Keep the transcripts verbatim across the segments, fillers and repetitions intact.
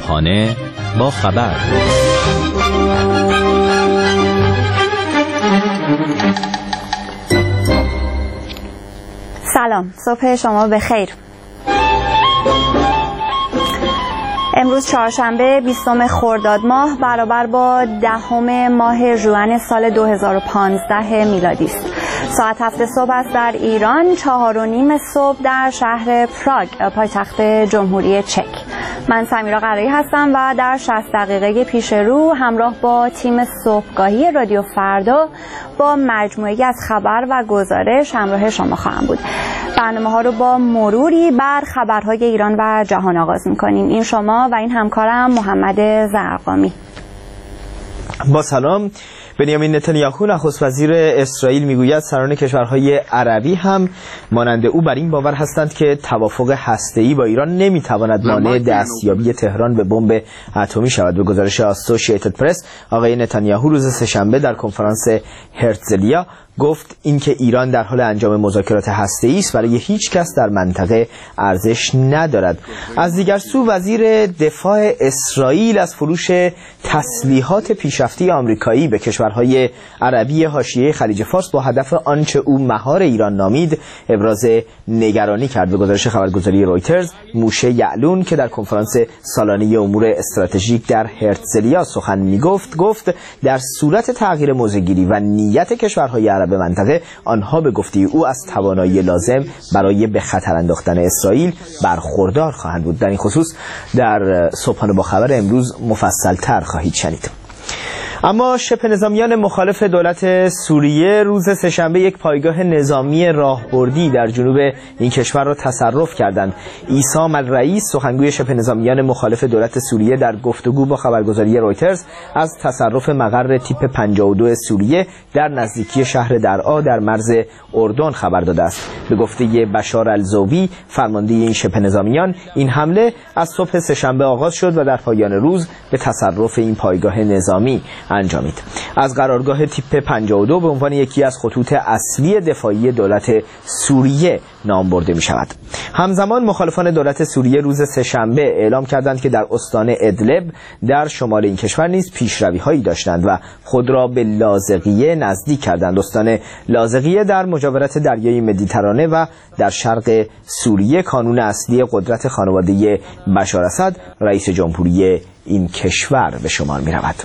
صبحانه با خبر. سلام، صبح شما بخیر. امروز چهارشنبه بیستم خرداد ماه برابر با دهم ماه ژوئن سال دو هزار و پانزده میلادی است. ساعت هفت صبح است در ایران، چهار و نیم صبح در شهر پراگ پایتخت جمهوری چک. من سمیرا قرایی هستم و در شصت دقیقه پیش رو همراه با تیم صبحگاهی رادیو فردا با مجموعه‌ای از خبر و گزارش همراه شما خواهم بود. برنامه ها رو با مروری بر خبرهای ایران و جهان آغاز می‌کنیم. این شما و این همکارم محمد زرقامی. با سلام. بنیامین نتانیاهو نخست وزیر اسرائیل میگوید سران کشورهای عربی هم مانند او بر این باور هستند که توافق هسته‌ای با ایران نمیتواند مانع دستیابی تهران به بمب اتمی شود. به گزارش اسوسییتد پرس، آقای نتانیاهو روز سه‌شنبه در کنفرانس هرتزلیا گفت اینکه ایران در حال انجام مذاکرات هسته‌ای است برای هیچ کس در منطقه ارزش ندارد. از دیگر سو وزیر دفاع اسرائیل از فروش تسلیحات پیشرفته آمریکایی به کشورهای عربی حاشیه خلیج فارس با هدف آنچه او مهار ایران نامید ابراز نگرانی کرد. به گزارش خبرگزاری رویترز، موشه یعلون که در کنفرانس سالانه امور استراتژیک در هرتزلیا سخن میگفت گفت در صورت تغییر موضع‌گیری و نیت کشورهای عربی به منطقه، آنها به گفته او از توانایی لازم برای به خطر انداختن اسرائیل برخوردار خواهند بود. در این خصوص در صبحانه با خبر امروز مفصل‌تر خواهید شنید. اما شبه نظامیان مخالف دولت سوریه روز سه‌شنبه یک پایگاه نظامی راهبردی در جنوب این کشور را تصرف کردند. عیسام الرئیس، سخنگوی شبه نظامیان مخالف دولت سوریه، در گفتگو با خبرگزاری رویترز از تصرف مقر تیپ پنجاه و دو سوریه در نزدیکی شهر درعا در مرز اردن خبر داده است. به گفته بشار الزوبی، فرمانده این شبه نظامیان، این حمله از صبح سه‌شنبه آغاز شد و در پایان روز به تصرف این پایگاه نظامی انجامید. از قرارگاه تیپ پنجاه و دو به عنوان یکی از خطوط اصلی دفاعی دولت سوریه نام برده می شود. همزمان مخالفان دولت سوریه روز سه‌شنبه اعلام کردند که در استان ادلب در شمال این کشور نیز پیشروی هایی داشتند و خود را به لاذقیه نزدیک کردند. استان لاذقیه در مجاورت دریای مدیترانه و در شرق سوریه کانون اصلی قدرت خانواده بشار اسد، رئیس جمهوری این کشور، به شمار می رود.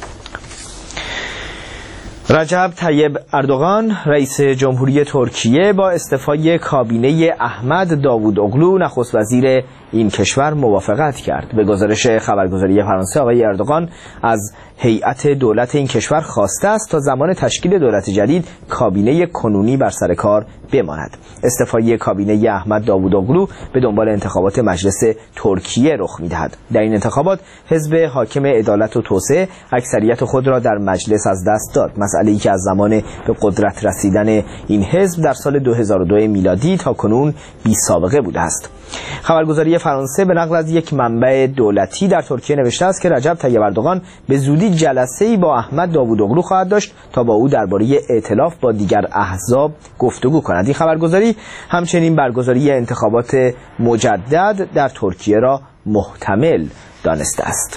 رجب طیب اردوغان، رئیس جمهوری ترکیه، با استعفای کابینه احمد داوودوغلو نخست وزیر این کشور موافقت کرد. به گزارش خبرگزاری فرانسه، آقای اردوغان از هیئت دولت این کشور خواسته است تا زمان تشکیل دولت جدید کابینه کنونی بر سر کار بماند. استعفای کابینه احمد داوودوغلو به دنبال انتخابات مجلس ترکیه رخ می‌دهد. در این انتخابات حزب حاکم عدالت و توسعه اکثریت خود را در مجلس از دست داد، مسئله‌ای که از زمان به قدرت رسیدن این حزب در سال دو هزار و دو میلادی تا کنون بی سابقه بوده است. خبرگزاری فرانسه به نقل از یک منبع دولتی در ترکیه نوشته است که رجب طیب اردوغان به زودی جلسه‌ای با احمد داوودوغلو خواهد داشت تا با او درباره ائتلاف با دیگر احزاب گفتگو کند. این خبرگزاری همچنین برگزاری انتخابات مجدد در ترکیه را محتمل دانسته است.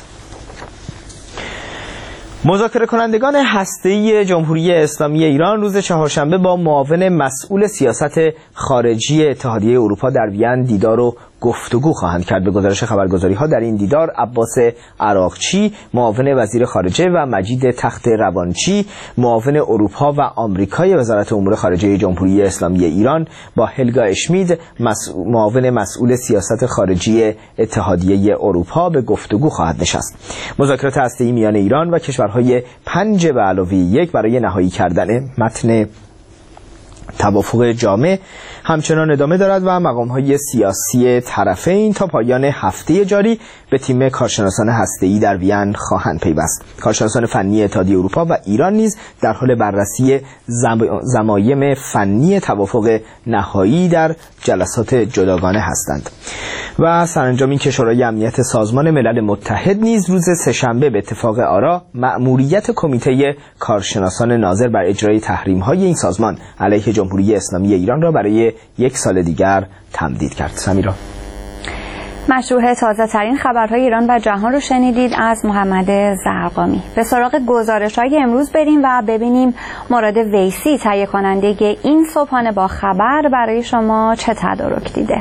مذاکره کنندگان هسته‌ای جمهوری اسلامی ایران روز چهارشنبه با معاون مسئول سیاست خارجی اتحادیه اروپا در وین دیدار و گفتگو خواهند کرد. به گزارش خبرگزاری‌ها در این دیدار عباس عراقچی، معاون وزیر خارجه، و مجید تخت روانچی، معاون اروپا و آمریکای وزارت امور خارجه جمهوری اسلامی ایران، با هلگا اشمید، معاون مسئول سیاست خارجی اتحادیه اروپا، به گفتگو خواهد نشست. مذاکرات هسته‌ای میان ایران و کشورهای پنج به علاوه یک برای نهایی کردن متن توافق جامع همچنان ادامه دارد و مقام‌های سیاسی طرفین تا پایان هفته جاری به تیم کارشناسان هسته‌ای در وین خواهند پیوست. کارشناسان فنی اتحادیه اروپا و ایران نیز در حال بررسی ضمایم فنی توافق نهایی در جلسات جداگانه هستند. و سرانجام این که شورای امنیت سازمان ملل متحد نیز روز سه‌شنبه به اتفاق آرا مأموریت کمیته کارشناسان ناظر بر اجرای تحریم‌های این سازمان علیه جمهوری اسلامی ایران را برای یک سال دیگر تمدید کرد. سمیرا. مشروع تازه ترین خبرهای ایران و جهان رو شنیدید از محمد زرقامی. به سراغ گزارش‌های امروز بریم و ببینیم مراد ویسی تهیه کننده این صبحانه با خبر برای شما چه تدارک دیده.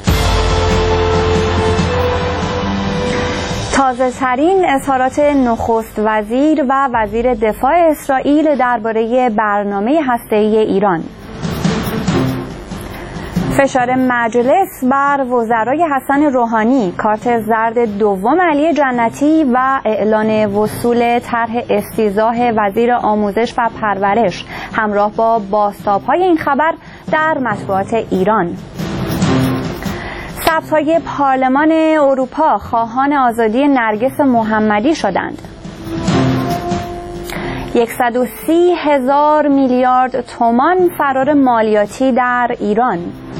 تازه ترین اظهارات نخست وزیر و وزیر دفاع اسرائیل درباره برنامه هسته‌ای ایران. فشار مجلس بر وزرای حسن روحانی، کارت زرد دوم علی جنتی و اعلان وصول طرح استیضاح وزیر آموزش و پرورش همراه با بازتاب‌های این خبر در مطبوعات ایران. ثبت‌های پارلمان اروپا خواهان آزادی نرگس محمدی شدند. صد و سی هزار میلیارد تومان فرار مالیاتی در ایران.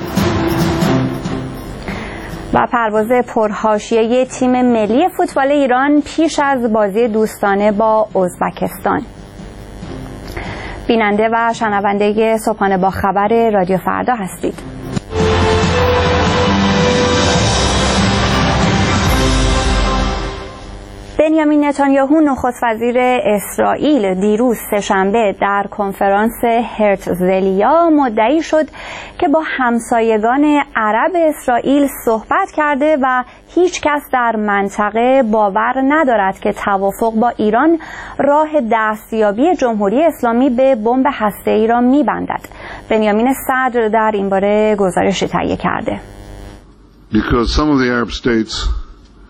و پرواز پرحاشیه تیم ملی فوتبال ایران پیش از بازی دوستانه با ازبکستان. بیننده و شنونده صبحانه با خبر رادیو فردا هستید. بنیامین نتانیاهو نخست وزیر اسرائیل دیروز سه‌شنبه در کنفرانس هرتزلیا مدعی شد که با همسایگان عرب اسرائیل صحبت کرده و هیچ کس در منطقه باور ندارد که توافق با ایران راه دستیابی جمهوری اسلامی به بمب هسته‌ای را می‌بندد. بنیامین صدر در این باره گزارشی تهیه کرده. Because some of the Arab states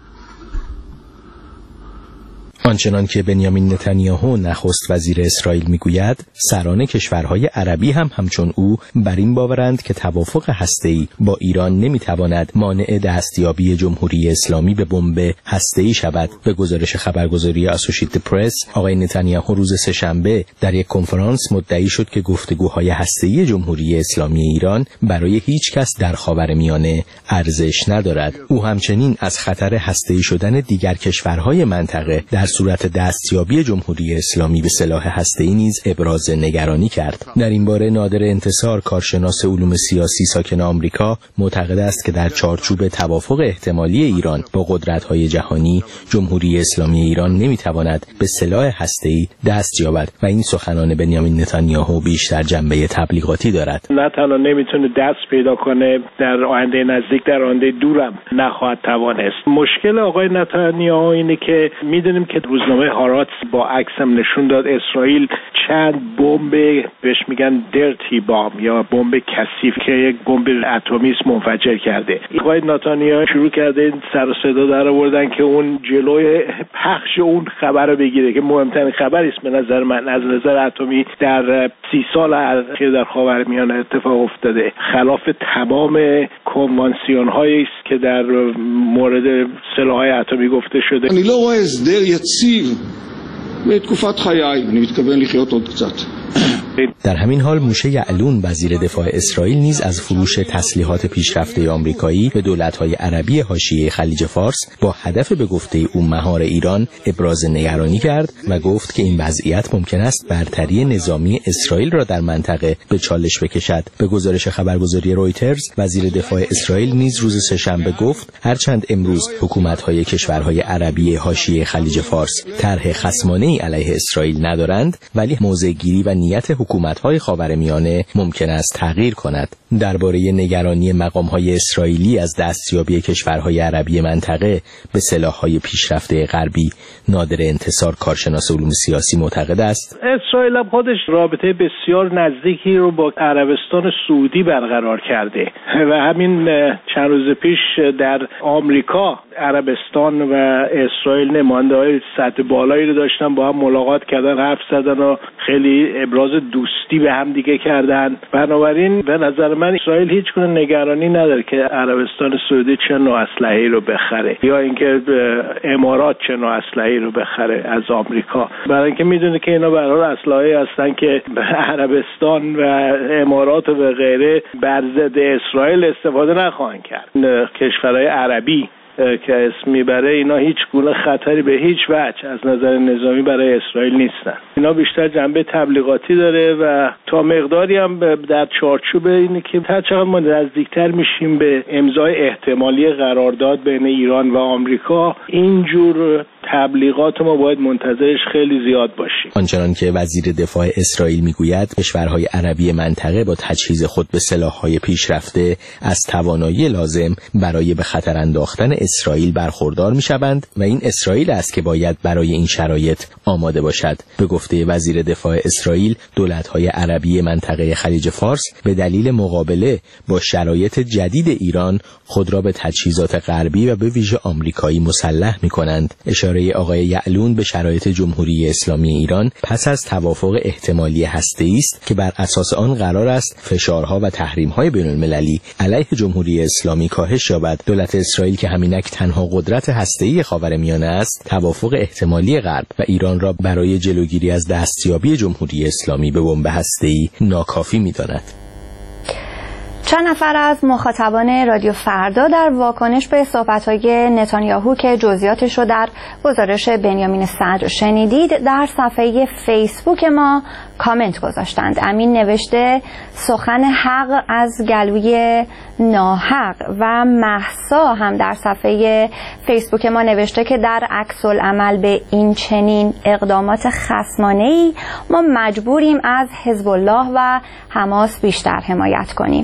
آنچنان که بنیامین نتانیاهو نخست وزیر اسرائیل میگوید، سران کشورهای عربی هم همچون او بر این باورند که توافق هسته‌ای با ایران نمیتواند مانع دستیابی جمهوری اسلامی به بمب هسته‌ای شود. به گزارش خبرگزاری اسوشییتد پرس، آقای نتانیاهو روز سه‌شنبه در یک کنفرانس مدعی شد که گفتگوهای هسته‌ای جمهوری اسلامی ایران برای هیچ کس در خاورمیانه ارزش ندارد. او همچنین از خطر هسته‌ای شدن دیگر کشورهای منطقه در صورت دستیابی جمهوری اسلامی به سلاح هسته‌ای نیز ابراز نگرانی کرد. در این باره نادر انتصار، کارشناس علوم سیاسی ساکن آمریکا، معتقد است که در چارچوب توافق احتمالی ایران با قدرت‌های جهانی، جمهوری اسلامی ایران نمی‌تواند به سلاح هسته‌ای دست یابد و این سخنان بنیامین نتانیاهو بیشتر جنبه تبلیغاتی دارد. نه تنها نمی‌تونه دست پیدا کنه، در آینده نزدیک در آینده دورم نخواهد توانست. مشکل آقای نتانیاهو اینه که می‌دونیم که روزنامه هاراتس با عکسم نشون داد اسرائیل چند بمب بهش میگن درتی بام یا بمب کثیف که یک بمب اتمی است منفجر کرده. آقای نتانیاهو شروع کرده سر و صدا در آوردن که اون جلوی پخش اون خبر رو بگیره که مهمترین خبری است به نظر من از نظر اتمی در سی سال اخیر در خاورمیانه اتفاق افتاده، خلاف تمام کنوانسیون هایی است که در مورد سلاح‌های اتمی گفته شده. אני לא רואה הסדר יציב בתקופת חיי, אני מתכוון לחיות עוד קצת. در همین حال موشه یعلون وزیر دفاع اسرائیل نیز از فروش تسلیحات پیشرفته آمریکایی به دولت‌های عربی حاشیه خلیج فارس با هدف به گفته او مهار ایران ابراز نگرانی کرد و گفت که این وضعیت ممکن است برتری نظامی اسرائیل را در منطقه به چالش بکشد. به گزارش خبرگزاری رویترز، وزیر دفاع اسرائیل نیز روز سه‌شنبه گفت هرچند امروز حکومت‌های کشورهای عربی حاشیه خلیج فارس طرح خصمانه‌ای علیه اسرائیل ندارند، ولی موضع‌گیری و نیت حکومت‌های خاورمیانه ممکن است تغییر کند. درباره نگرانی مقام‌های اسرائیلی از دستیابی کشورهای عربی منطقه به سلاح‌های پیشرفته غربی، نادر انتصار، کارشناس علوم سیاسی، معتقد است اسرائیل هم خودش رابطه بسیار نزدیکی رو با عربستان سعودی برقرار کرده و همین چند روز پیش در آمریکا عربستان و اسرائیل نماینده‌های سطح بالایی رو داشتن، با هم ملاقات کردن، حرف زدن و خیلی ابراز دوستی به هم دیگه کردن. بنابراین به نظر من اسرائیل هیچ گونه نگرانی نداره که عربستان سعودی چه نوع اسلحه‌ای رو بخره یا اینکه امارات چه نوع اسلحه‌ای رو بخره از آمریکا، برای اینکه میدونه که اینا به هر حال اسلحه‌ای هستن که عربستان و امارات و غیره بر ضد اسرائیل استفاده نخواهند کرد. کشورهای عربی که اسم میبره اینا هیچ گونه خطری به هیچ وجه از نظر نظامی برای اسرائیل نیستن. اینا بیشتر جنبه تبلیغاتی داره و تا مقداری هم در چارچوب اینه که هر چقدر ما نزدیکتر میشیم به امضای احتمالی قرارداد بین ایران و آمریکا، اینجور تبلیغات ما باید منتظرش خیلی زیاد باشیم. آنچنان که وزیر دفاع اسرائیل میگوید کشورهای عربی منطقه با تجهیز خود به سلاح‌های پیشرفته از توانایی لازم برای به خطر انداختن اسرائیل برخوردار میشوند و این اسرائیل است که باید برای این شرایط آماده باشد. به گفته وزیر دفاع اسرائیل، دولت‌های عربی منطقه خلیج فارس به دلیل مقابله با شرایط جدید ایران خود را به تجهیزات غربی و به ویژه آمریکایی مسلح می‌کنند. اشاره آقای یعلون به شرایط جمهوری اسلامی ایران پس از توافق احتمالی هسته‌ای است که بر اساس آن قرار است فشارها و تحریم‌های بین‌المللی علیه جمهوری اسلامی کاهش یابد. دولت اسرائیل که همینک تنها قدرت هسته‌ای خاورمیانه است، توافق احتمالی غرب و ایران را برای جلوگیری از دستیابی جمهوری اسلامی به بمب هسته‌ای ناکافی می‌داند. چند نفر از مخاطبان رادیو فردا در واکنش به صحبت‌های نتانیاهو که جزئیاتش رو در گزارش بنیامین صدر شنیدید در صفحه فیسبوک ما کامنت گذاشتند. امین نوشته سخن حق از گلوی ناحق و مهسا هم در صفحه فیسبوک ما نوشته که در عکس العمل به این چنین اقدامات خصمانه‌ای ما مجبوریم از حزب الله و حماس بیشتر حمایت کنیم.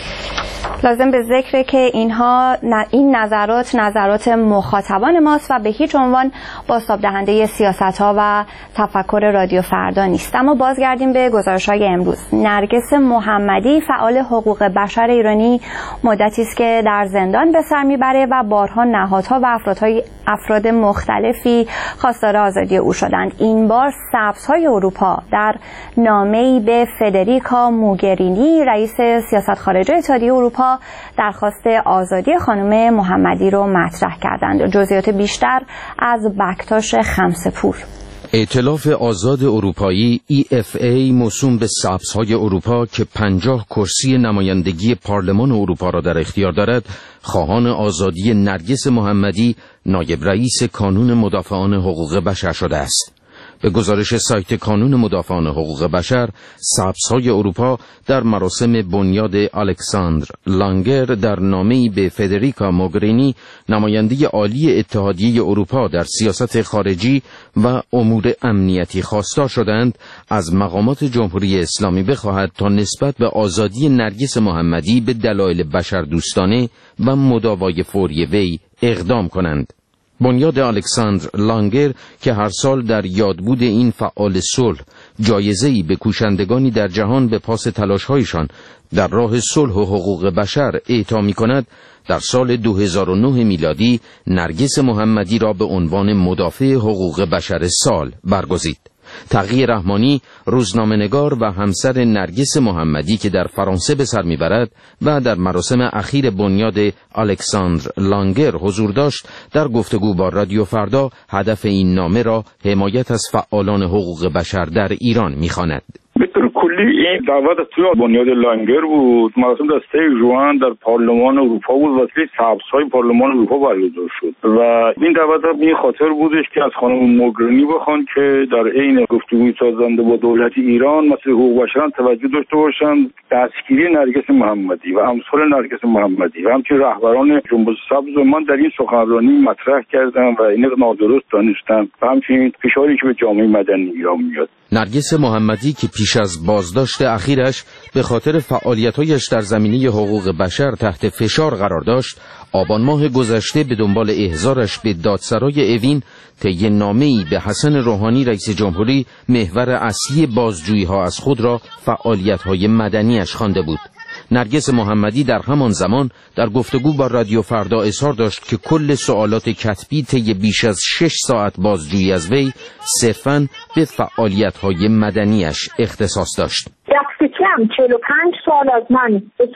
لازم به ذکره که اینها این نظرات نظرات مخاطبان ماست و به هیچ عنوان بازتاب دهنده سیاست‌ها و تفکر رادیو فردا نیست. اما بازگردیم به گزارش‌های امروز. نرگس محمدی فعال حقوق بشر ایرانی مدتی است که در زندان به سر میبره و بارها نهادها و افرادهای افراد مختلفی خواستار آزادی او شدند. این بار سبزهای اروپا در نامه‌ای به فدریکا موگرینی رئیس سیاست خارجه اتحادیه اروپا درخواست آزادی خانم محمدی رو مطرح کردند. جزئیات بیشتر از بکتاش خمسه‌پور. ائتلاف آزاد اروپایی ای اف ای موسوم به سبزهای اروپا که پنجاه کرسی نمایندگی پارلمان اروپا را در اختیار دارد، خواهان آزادی نرگس محمدی نایب رئیس کانون مدافعان حقوق بشر شده است. به گزارش سایت کانون مدافعان حقوق بشر، سبزهای اروپا در مراسم بنیاد الکساندر لانگر در نامه‌ای به فدریکا موگرینی نماینده عالی اتحادیه اروپا در سیاست خارجی و امور امنیتی خواستار شدند از مقامات جمهوری اسلامی بخواهد تا نسبت به آزادی نرگس محمدی به دلایل بشردوستانه و مداوای فوری وی اقدام کنند. بنیاد الکساندر لانگر که هر سال در یادبود این فعال صلح جایزه‌ای به کوشندگانی در جهان به پاس تلاش‌هایشان در راه صلح و حقوق بشر اعطا می‌کند، در سال دو هزار و نه میلادی نرگس محمدی را به عنوان مدافع حقوق بشر سال برگزید. تقی رحمانی، روزنامه‌نگار و همسر نرگس محمدی که در فرانسه به سر میبرد و در مراسم اخیر بنیاد الکساندر لانگر حضور داشت، در گفتگو با رادیو فردا هدف این نامه را حمایت از فعالان حقوق بشر در ایران می‌خواند. به طور کلی این دعوت توی بنیاد لانگر بود. مراسم در سه ژوئن در پارلمان اروپا بود، وسیله سبزهای پارلمان اروپا برگزار شد و این دعوت به این خاطر بودش که از خانم موگرینی بخوان که در عین گفتگوی سازنده با دولت ایران مسئله حقوق بشر توجه داشته باشند، دستگیری نرگس محمدی و امثال نرگس محمدی و همچنین رهبران جنبش سبز من در این سخنرانی مطرح کردن و این نادرست دانستن و همچنین فشاری که به جامعه مدنی ایران میاد. نرگس محمدی که پیش از بازداشت اخیرش به خاطر فعالیت‌هایش در زمینه حقوق بشر تحت فشار قرار داشت، آبان ماه گذشته به دنبال احضارش به دادسرای اوین طی نامه‌ای به حسن روحانی رئیس جمهوری محور اصلی بازجویی‌ها از خود را فعالیت‌های مدنی‌اش خوانده بود. نرگس محمدی در همان زمان در گفتگو با رادیو فردا اظهار داشت که کل سوالات کتبی طی بیش از شش ساعت بازجویی از وی صرفاً به فعالیت‌های مدنی‌اش اختصاص داشت. دست کم چهل و پنج سال از من به صورت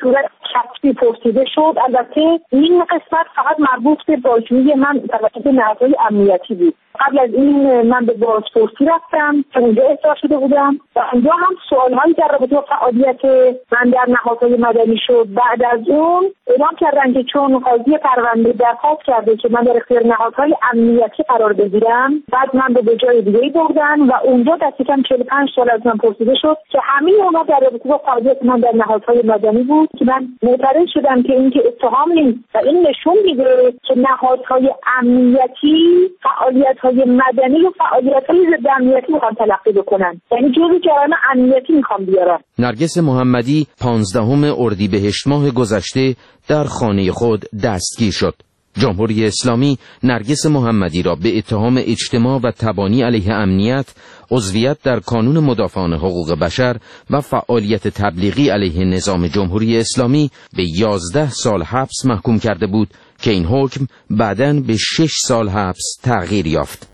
کسبی پرسیده شد. البته این قسمت فقط مربوط به بازجویی من توسط نهادهای امنیتی بود. قبل از این من به بازپرسی رفتم که اونجا احضار شده بودم و اونجا هم سوالهایی در رابطه با فعالیت من در نهادهای مدنی شد. بعد از اون اعلام کردن که چون قاضی پرونده درخواست کرده که من در اختیار نهادهای امنیتی قرار بگیرم، بعد من به جای دیگه بردن و اونجا دست کم چهل و پنج سال از من پرسیده شد که همه اونا در رابطه با فعالیت من در نهادهای مدنی بود که من معترض شدم که این که اتهام نیست و این نشون میده که نهادهای امنیتی فعالیت‌های مدنی و فعالیت‌های ضد امنیتی میخوان تلقی بکنن، یعنی جزء جرایم امنیتی میخوان بیارن. نرگس محمدی پانزدهم اردیبهشت ماه گذشته در خانه خود دستگیر شد. جمهوری اسلامی نرگس محمدی را به اتهام اجتماع و تبانی علیه امنیت، عضویت در کانون مدافعان حقوق بشر و فعالیت تبلیغی علیه نظام جمهوری اسلامی به یازده سال حبس محکوم کرده بود که این حکم بعداً به شش سال حبس تغییر یافت.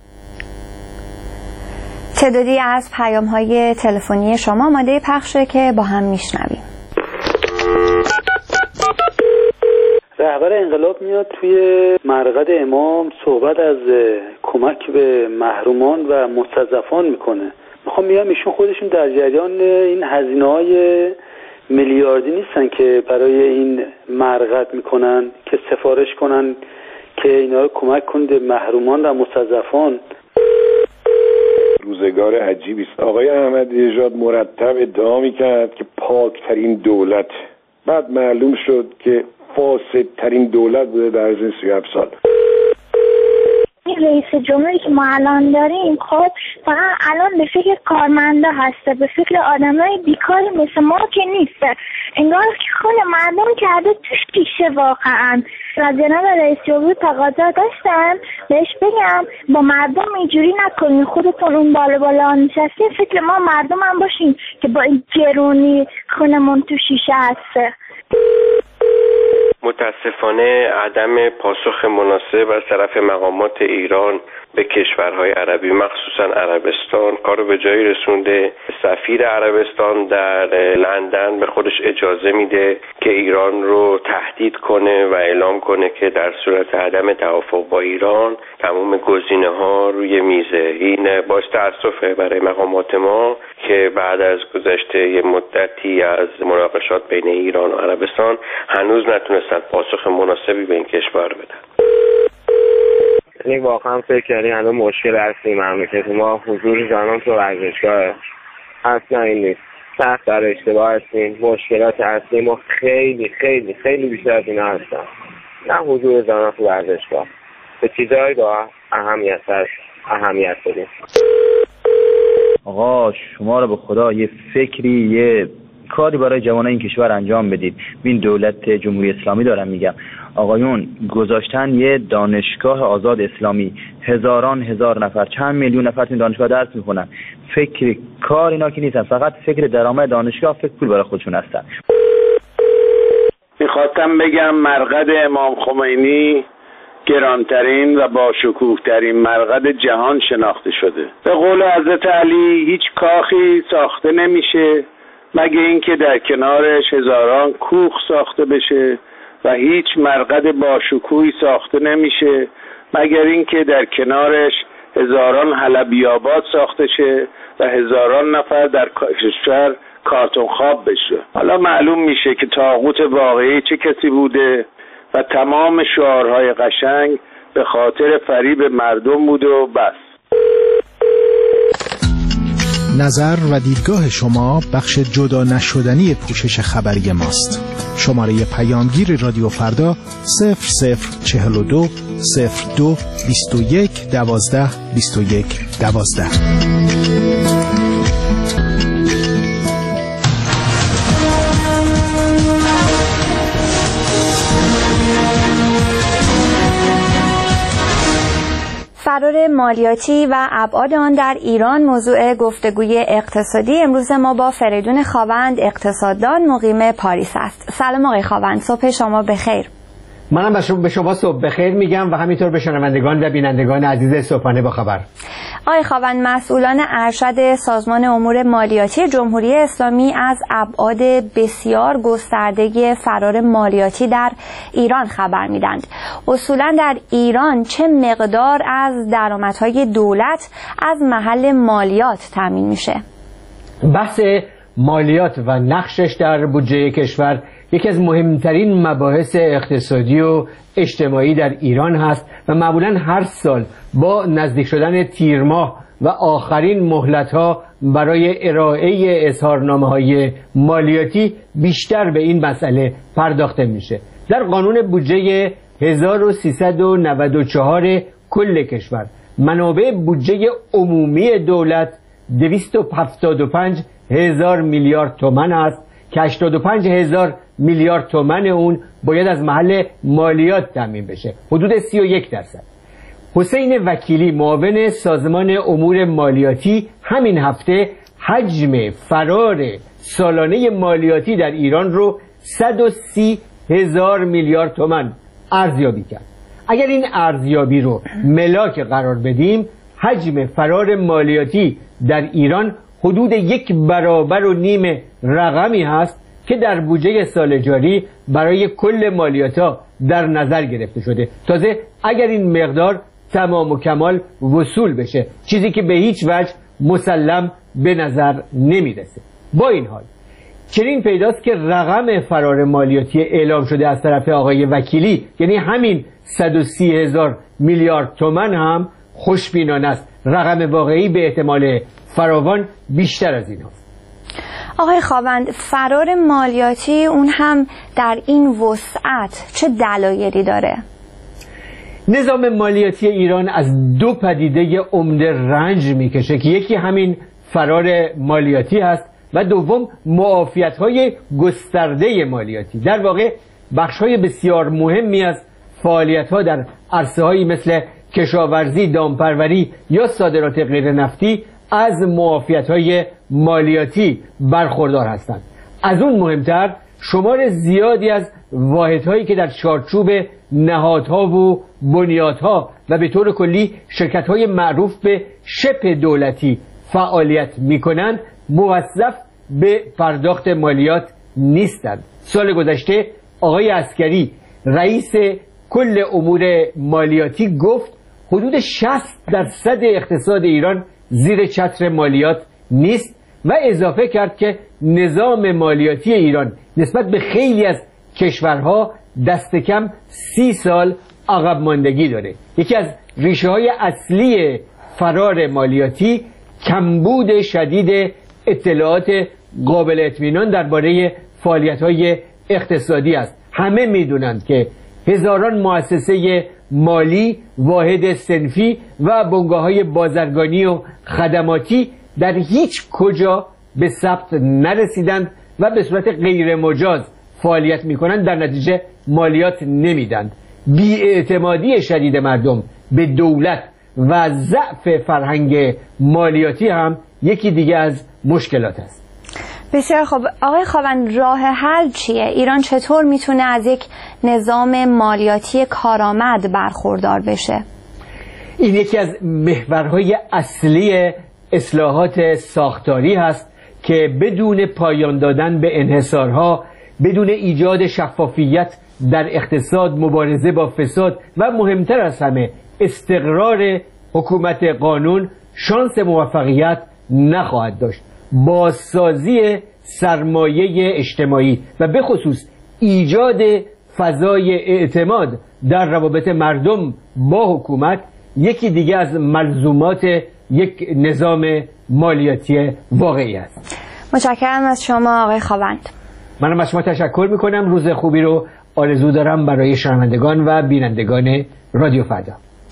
تعدادی از پیام‌های تلفنی شما آماده پخشه که با هم میشنویم. رهبر انقلاب میاد توی مرقد امام صحبت از کمک به محرومان و مستضعفان میکنه. میخوام بگم ایشون خودشون در جریان این هزینه‌های میلیاردی نیستن که برای این مرقد میکنن که سفارش کنن که اینا رو کمک کنید به محرومان و مستضعفان. روزگار عجیبی است. آقای احمدی نژاد مرتب ادعا میکرد که پاکترین دولت، بعد معلوم شد که فاسدترین دولت بوده در از این سی و هفت سال. این رئیس جمهوری که ما الان داریم خب فقط الان به فکر کارمندا هسته، به فکر آدمای بیکاری مثل ما که نیسته. انگار که خون مردم کرده توش پیشه واقعا. و جناب رئیس جمهور تقاضا داشتن بهش بگم با مردم اینجوری نکنین، خودتون اون بالا بالا نشستین، فکر ما مردم هم باشین که با این گرونی خونمون تو شیشه هسته. متاسفانه عدم پاسخ مناسب از طرف مقامات ایران به کشورهای عربی مخصوصا عربستان کارو به جایی رسونده. سفیر عربستان در لندن به خودش اجازه میده که ایران رو تهدید کنه و اعلام کنه که در صورت عدم توافق با ایران تمام گزینه‌ها روی میزه. این باعث تأسفه برای مقامات ما که بعد از گذشته یه مدتی از مناقشات بین ایران و عربستان هنوز نتونستن پاسخ مناسبی به این کشور بدن. یعنی واقعا فکر کردیم الان مشکل اصلی مملکت ما حضور زنان تو ورزشگاه اصلا این نیست. سخت در اشتباه هستیم. مشکلات اصلی ما خیلی خیلی خیلی بیشتر از اینا هستن. نه حضور زنان تو ورزشگاه، به چیزهایی با اهمیت هست اهمیت بدیم. آقا شما رو به خدا یه فکری یه کاری برای جوانای این کشور انجام بدید. ببین دولت جمهوری اسلامی دارم میگم، آقایون گذاشتن یه دانشگاه آزاد اسلامی، هزاران هزار نفر چند میلیون نفر تو دانشگاه درس میخونن. فکر کار اینا که نیستن، فقط فکر درآمد دانشگاه، فکر پول برای خودشون هستن. میخواستم بگم مرقد امام خمینی گرانترین و با شکوه ترین مرقد جهان شناخته شده. به قول حضرت علی هیچ کاخی ساخته نمیشه مگه اینکه در کنارش هزاران کوخ ساخته بشه و هیچ مرقد با شکوهی ساخته نمیشه مگر اینکه در کنارش هزاران حلبیاباد ساخته شه و هزاران نفر در کشور کارتون خواب بشه. حالا معلوم میشه که طاغوت واقعی چه کسی بوده و تمام شعارهای قشنگ به خاطر فریب مردم بوده و بس. نظر و دیدگاه شما بخش جدا نشدنی پوشش خبری ماست. شماره پیامگیر رادیو فردا صفر صفر چهل و دو صفر دو بیست و یک دوازده بیست و یک دوازده. فرار مالیاتی و ابعاد آن در ایران موضوع گفتگوی اقتصادی امروز ما با فریدون خاوند اقتصاددان مقیم پاریس است. سلام آقای خاوند، صبح شما بخیر. منم به شما صبح بخیر میگم و همینطور به شنوندگان و بینندگان عزیز صبحانه با خبر. آقای خاوند، مسئولان ارشد سازمان امور مالیاتی جمهوری اسلامی از ابعاد بسیار گسترده فرار مالیاتی در ایران خبر میدند. اصولا در ایران چه مقدار از درآمدهای دولت از محل مالیات تامین میشه؟ بحث مالیات و نقشش در بودجه کشور یکی از مهمترین مباحث اقتصادی و اجتماعی در ایران هست و معمولا هر سال با نزدیک شدن تیر ماه و آخرین مهلت‌ها برای ارائه اظهارنامه‌های مالیاتی بیشتر به این مسئله پرداخته میشه. در قانون بودجه هزار و سیصد و نود و چهار کل کشور منابع بودجه عمومی دولت دویست و هفتاد و پنج هزار میلیارد تومان است که هشتاد و پنج هزار میلیارد تومان اون باید از محل مالیات تامین بشه، حدود سی و یک درصد. حسین وکیلی معاون سازمان امور مالیاتی همین هفته حجم فرار سالانه مالیاتی در ایران رو صد و سی هزار میلیارد تومان ارزیابی کرد. اگر این ارزیابی رو ملاک قرار بدیم، حجم فرار مالیاتی در ایران حدود یک برابر و نیم رقمی هست که در بودجه سال جاری برای کل مالیات‌ها در نظر گرفته شده. تازه اگر این مقدار تمام و کمال وصول بشه، چیزی که به هیچ وجه مسلم به نظر نمیرسه. با این حال چنین پیداست که رقم فرار مالیاتی اعلام شده از طرف آقای وکیلی، یعنی همین صد و سی هزار میلیارد تومان، هم خوشبینانه است. رقم واقعی به احتمال فراوان بیشتر از این هست. آقای خاوند، فرار مالیاتی اون هم در این وسعت چه دلایلی داره؟ نظام مالیاتی ایران از دو پدیده عمده رنج میکشه که یکی همین فرار مالیاتی هست و دوم معافیت‌های گسترده مالیاتی. در واقع بخش‌های بسیار مهمی از فعالیت‌ها در عرصه‌هایی مثل کشاورزی، دامپروری یا صادرات غیر نفتی از معافیت‌های مالیاتی برخوردار هستند. از اون مهمتر شمار زیادی از واحدهایی که در چارچوب نهادها و بنیادها و به طور کلی شرکت‌های معروف به شبه دولتی فعالیت می‌کنند موظف به پرداخت مالیات نیستند. سال گذشته آقای عسکری رئیس کل امور مالیاتی گفت حدود شصت درصد اقتصاد ایران زیر چتر مالیات نیست و اضافه کرد که نظام مالیاتی ایران نسبت به خیلی از کشورها دست کم سی سال عقب ماندگی داره. یکی از ریشه های اصلی فرار مالیاتی کمبود شدید اطلاعات قابل اطمینان درباره فعالیت‌های اقتصادی است. همه میدونند که هزاران مؤسسه مالی، واحد صنفی و بنگاه‌های بازرگانی و خدماتی در هیچ کجا به ثبت نرسیدند و به صورت غیر مجاز فعالیت می‌کنند، در نتیجه مالیات نمیدند. بی‌اعتمادی شدید مردم به دولت و ضعف فرهنگ مالیاتی هم یکی دیگه از مشکلات است. بسیار خب آقای خاوند، راه حل چیه؟ ایران چطور میتونه از یک نظام مالیاتی کارآمد برخوردار بشه؟ این یکی از محورهای اصلی اصلاحات ساختاری هست که بدون پایان دادن به انحصارها، بدون ایجاد شفافیت در اقتصاد، مبارزه با فساد و مهمتر از همه استقرار حکومت قانون شانس موفقیت نخواهد داشت. بازسازی سرمایه اجتماعی و به خصوص ایجاد فضای اعتماد در روابط مردم با حکومت یکی دیگه از ملزومات یک نظام مالیاتی واقعی است. متشکرم از شما آقای خاوند. منم از شما تشکر میکنم. روز خوبی رو آرزو دارم برای شنوندگان و بینندگان رادیو فردا.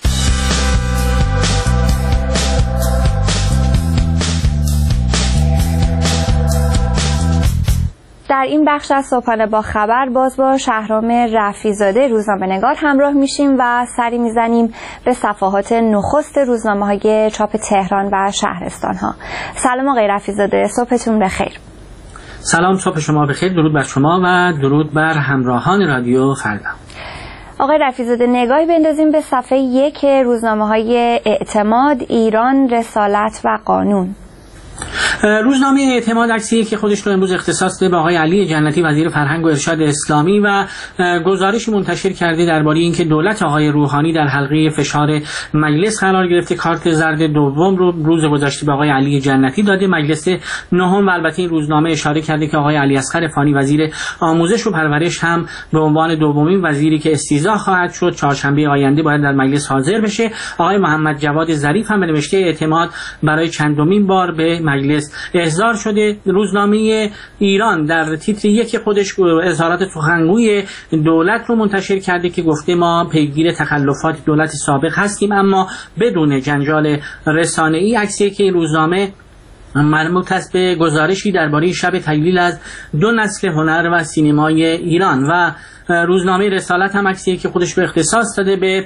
در این بخش از صبحانه با خبر باز با شهرام رفیع‌زاده روزنامه‌نگار همراه میشیم و سری میزنیم به صفحات نخست روزنامه‌های چاپ تهران و شهرستان‌ها. سلام آقای رفیع‌زاده، صبحتون بخیر. سلام، صبح شما بخیر. درود بر شما و درود بر همراهان رادیو فردا. آقای رفیع‌زاده نگاهی بندازیم به صفحه یک روزنامه‌های اعتماد، ایران، رسالت و قانون. روزنامه اعتماد عکسی که خودش رو امروز اختصاص داده به آقای علی جنتی وزیر فرهنگ و ارشاد اسلامی و گزارشی منتشر کرده درباره اینکه دولت آقای روحانی در حلقه فشار مجلس قرار گرفته. کارت زرد دوم رو روز گذشته به آقای علی جنتی داده. مجلس نهم و البته این روزنامه اشاره کرده که آقای علی اصغر فانی وزیر آموزش و پرورش هم به عنوان دومین وزیری که استیضاح خواهد شد چهارشنبه آینده باید در مجلس حاضر بشه. آقای محمد جواد ظریف هم به نوشته اعتماد برای چندمین بار به مجلس احضار شده. روزنامه ایران در تیتر یک خودش اظهارات سخنگوی دولت رو منتشر کرده که گفته ما پیگیر تخلفات دولت سابق هستیم اما بدون جنجال رسانه‌ای. عکسی که این روزنامه مربوط است به گزارشی درباره شب تجلیل از دو نسل هنر و سینمای ایران و روزنامه رسالت هم عکسی که خودش رو اختصاص داده به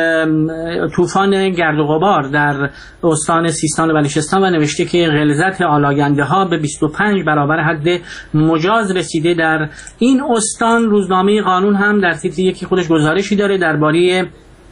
طوفان گرد و غبار در استان سیستان و بلوچستان و نوشته که غلظت آلاینده ها به بیست و پنج برابر حد مجاز رسیده در این استان. روزنامه قانون هم در تیتر یکی خودش گزارشی داره درباره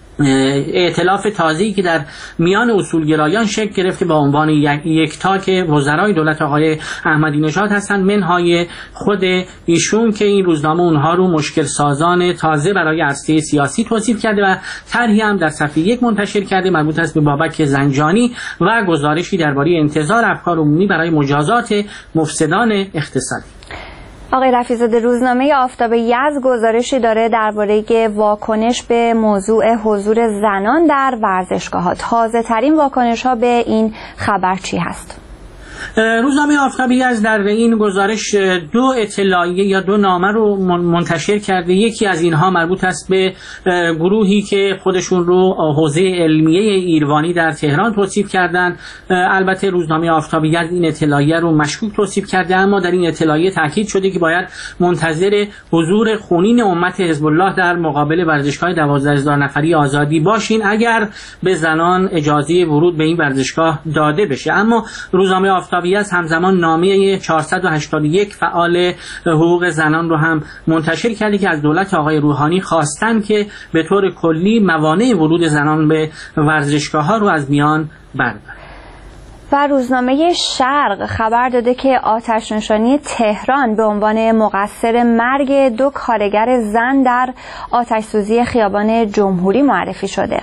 ائتلاف تازه‌ای که در میان اصولگرایان شکل گرفته با عنوان یکتا که وزرای دولت آقای احمدی نژاد هستند منهای خود ایشون که این روزنامه اونها رو مشکل سازان تازه برای عرصه سیاسی توصیف کرده و طرحی هم در صفحه یک منتشر کرده مربوط است به بابک زنجانی و گزارشی درباره انتظار افکار عمومی برای مجازات مفسدان اقتصادی. آقای رفیع‌زاده روزنامه آفتاب یزد گزارشی داره درباره واکنش به موضوع حضور زنان در ورزشگاه‌ها. تازه ترین واکنش ها به این خبر چی هست؟ روزنامه آفتاب یزد در این گزارش دو اطلاعیه یا دو نامه رو منتشر کرده. یکی از اینها مربوط است به گروهی که خودشون رو حوزه علمیه ایروانی در تهران توصیف کردن. البته روزنامه آفتاب یزد این اطلاعیه رو مشکوک توصیف کرده اما در این اطلاعیه تاکید شده که باید منتظر حضور خونین امت حزب الله در مقابل ورزشگاه دوازده هزار نفری آزادی باشین اگر به زنان اجازه ورود به این ورزشگاه داده بشه. اما روزنامه آفتاب یزد همزمان نامه چهارصد و هشتاد و یک فعال حقوق زنان رو هم منتشر کرده که از دولت آقای روحانی خواستن که به طور کلی موانع ورود زنان به ورزشگاه‌ها رو از میان برداره. و روزنامه شرق خبر داده که آتش نشانی تهران به عنوان مقصر مرگ دو کارگر زن در آتش سوزی خیابان جمهوری معرفی شده.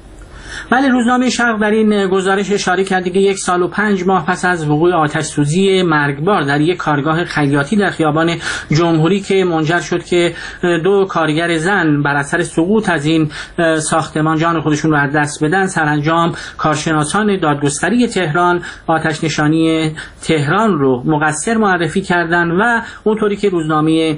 ولی روزنامه شرق در این گزارش اشاره کرده که یک سال و پنج ماه پس از وقوع آتش سوزی مرگبار در یک کارگاه خیاطی در خیابان جمهوری که منجر شد که دو کارگر زن بر اثر سقوط از این ساختمان جان خودشون رو از دست بدن، سرانجام کارشناسان دادگستری تهران آتش نشانی تهران رو مقصر معرفی کردند و اونطوری که روزنامه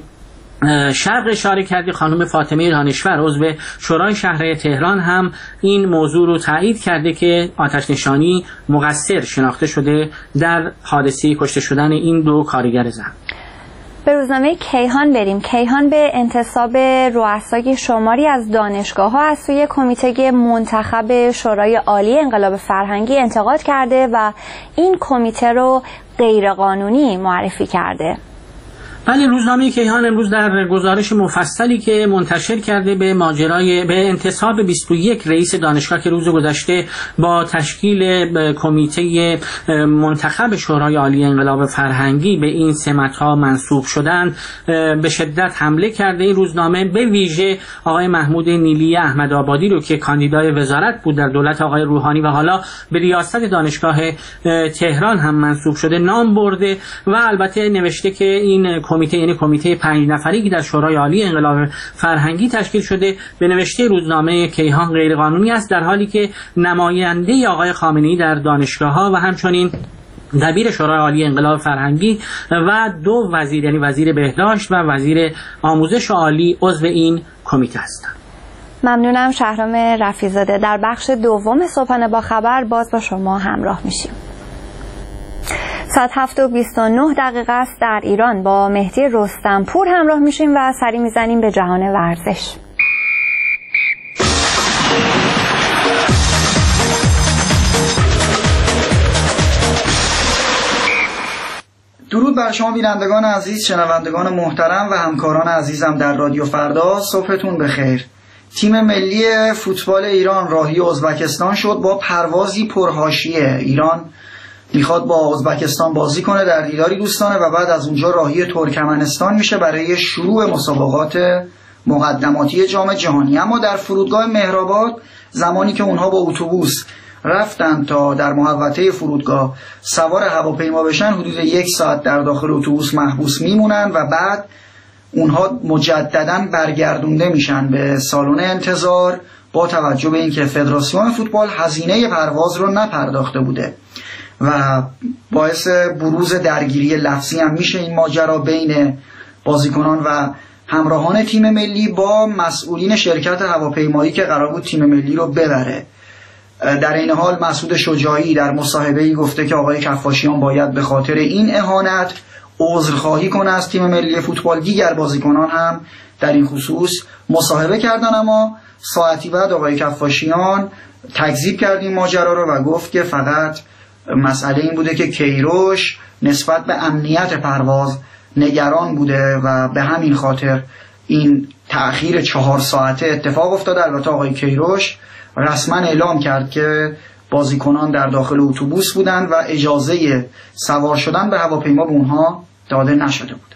شرق اشاره کرده خانم فاطمه دانشور عضو شورای شهر تهران هم این موضوع رو تایید کرده که آتش نشانی مقصر شناخته شده در حادثه کشته شدن این دو کارگر زن. به روزنامه کیهان بریم. کیهان به انتصاب رؤسای شماری از دانشگاه‌ها از سوی کمیته منتخب شورای عالی انقلاب فرهنگی انتقاد کرده و این کمیته رو غیرقانونی معرفی کرده. ولی روزنامه کیهان امروز در گزارش مفصلی که منتشر کرده به ماجرای به انتصاب بیست و یک رئیس دانشگاه که روز گذشته با تشکیل کمیته منتخب شورای عالی انقلاب فرهنگی به این سمت‌ها منصوب شدند به شدت حمله کرده. این روزنامه به ویژه آقای محمود نیلی احمدآبادی رو که کاندیدای وزارت بود در دولت آقای روحانی و حالا به ریاست دانشگاه تهران هم منصوب شده نام برده و البته نوشته که این کمیته یعنی کمیته پنج نفری که در شورای عالی انقلاب فرهنگی تشکیل شده به نوشته روزنامه کیهان غیرقانونی است، در حالی که نماینده آقای خامنه‌ای در دانشگاه‌ها و همچنین دبیر شورای عالی انقلاب فرهنگی و دو وزیر یعنی وزیر بهداشت و وزیر آموزش عالی عضو این کمیته هستند. ممنونم شهرام رفیع‌زاده. در بخش دوم صبحانه با خبر باز با شما همراه میشیم. ساعت هفت و بیست و نه دقیقه است در ایران. با مهدی رستمپور همراه میشیم و سری میزنیم به جهان ورزش. درود بر شما بینندگان عزیز، شنوندگان محترم و همکاران عزیزم در رادیو فردا. صبحتون بخیر. تیم ملی فوتبال ایران راهی ازبکستان شد با پروازی پرحاشیه. ایران میخواد با ازبکستان بازی کنه در دیداری دوستانه و بعد از اونجا راهی ترکمنستان میشه برای شروع مسابقات مقدماتی جام جهانی. اما در فرودگاه مهرآباد زمانی که اونها با اتوبوس رفتن تا در محوطه فرودگاه سوار هواپیما بشن، حدود یک ساعت در داخل اتوبوس محبوس میمونن و بعد اونها مجددا برگردونده میشن به سالن انتظار با توجه به اینکه فدراسیون فوتبال هزینه پرواز رو نپرداخته بوده و باعث بروز درگیری لفظی هم میشه این ماجرا بین بازیکنان و همراهان تیم ملی با مسئولین شرکت هواپیمایی که قرار بود تیم ملی رو ببره. در این حال مسعود شجاعی در مصاحبه‌ای گفته که آقای کفاشیان باید به خاطر این اهانت عذرخواهی کنه از تیم ملی فوتبال. دیگر بازیکنان هم در این خصوص مصاحبه کردن، اما ساعتی بعد آقای کفاشیان تکذیب کرد این ماجرا رو و گفت که فقط مسئله این بوده که کیروش نسبت به امنیت پرواز نگران بوده و به همین خاطر این تأخیر چهار ساعته اتفاق افتاده. البته آقای کیروش رسما اعلام کرد که بازیکنان در داخل اتوبوس بودند و اجازه سوار شدن به هواپیما به اونها داده نشده بود.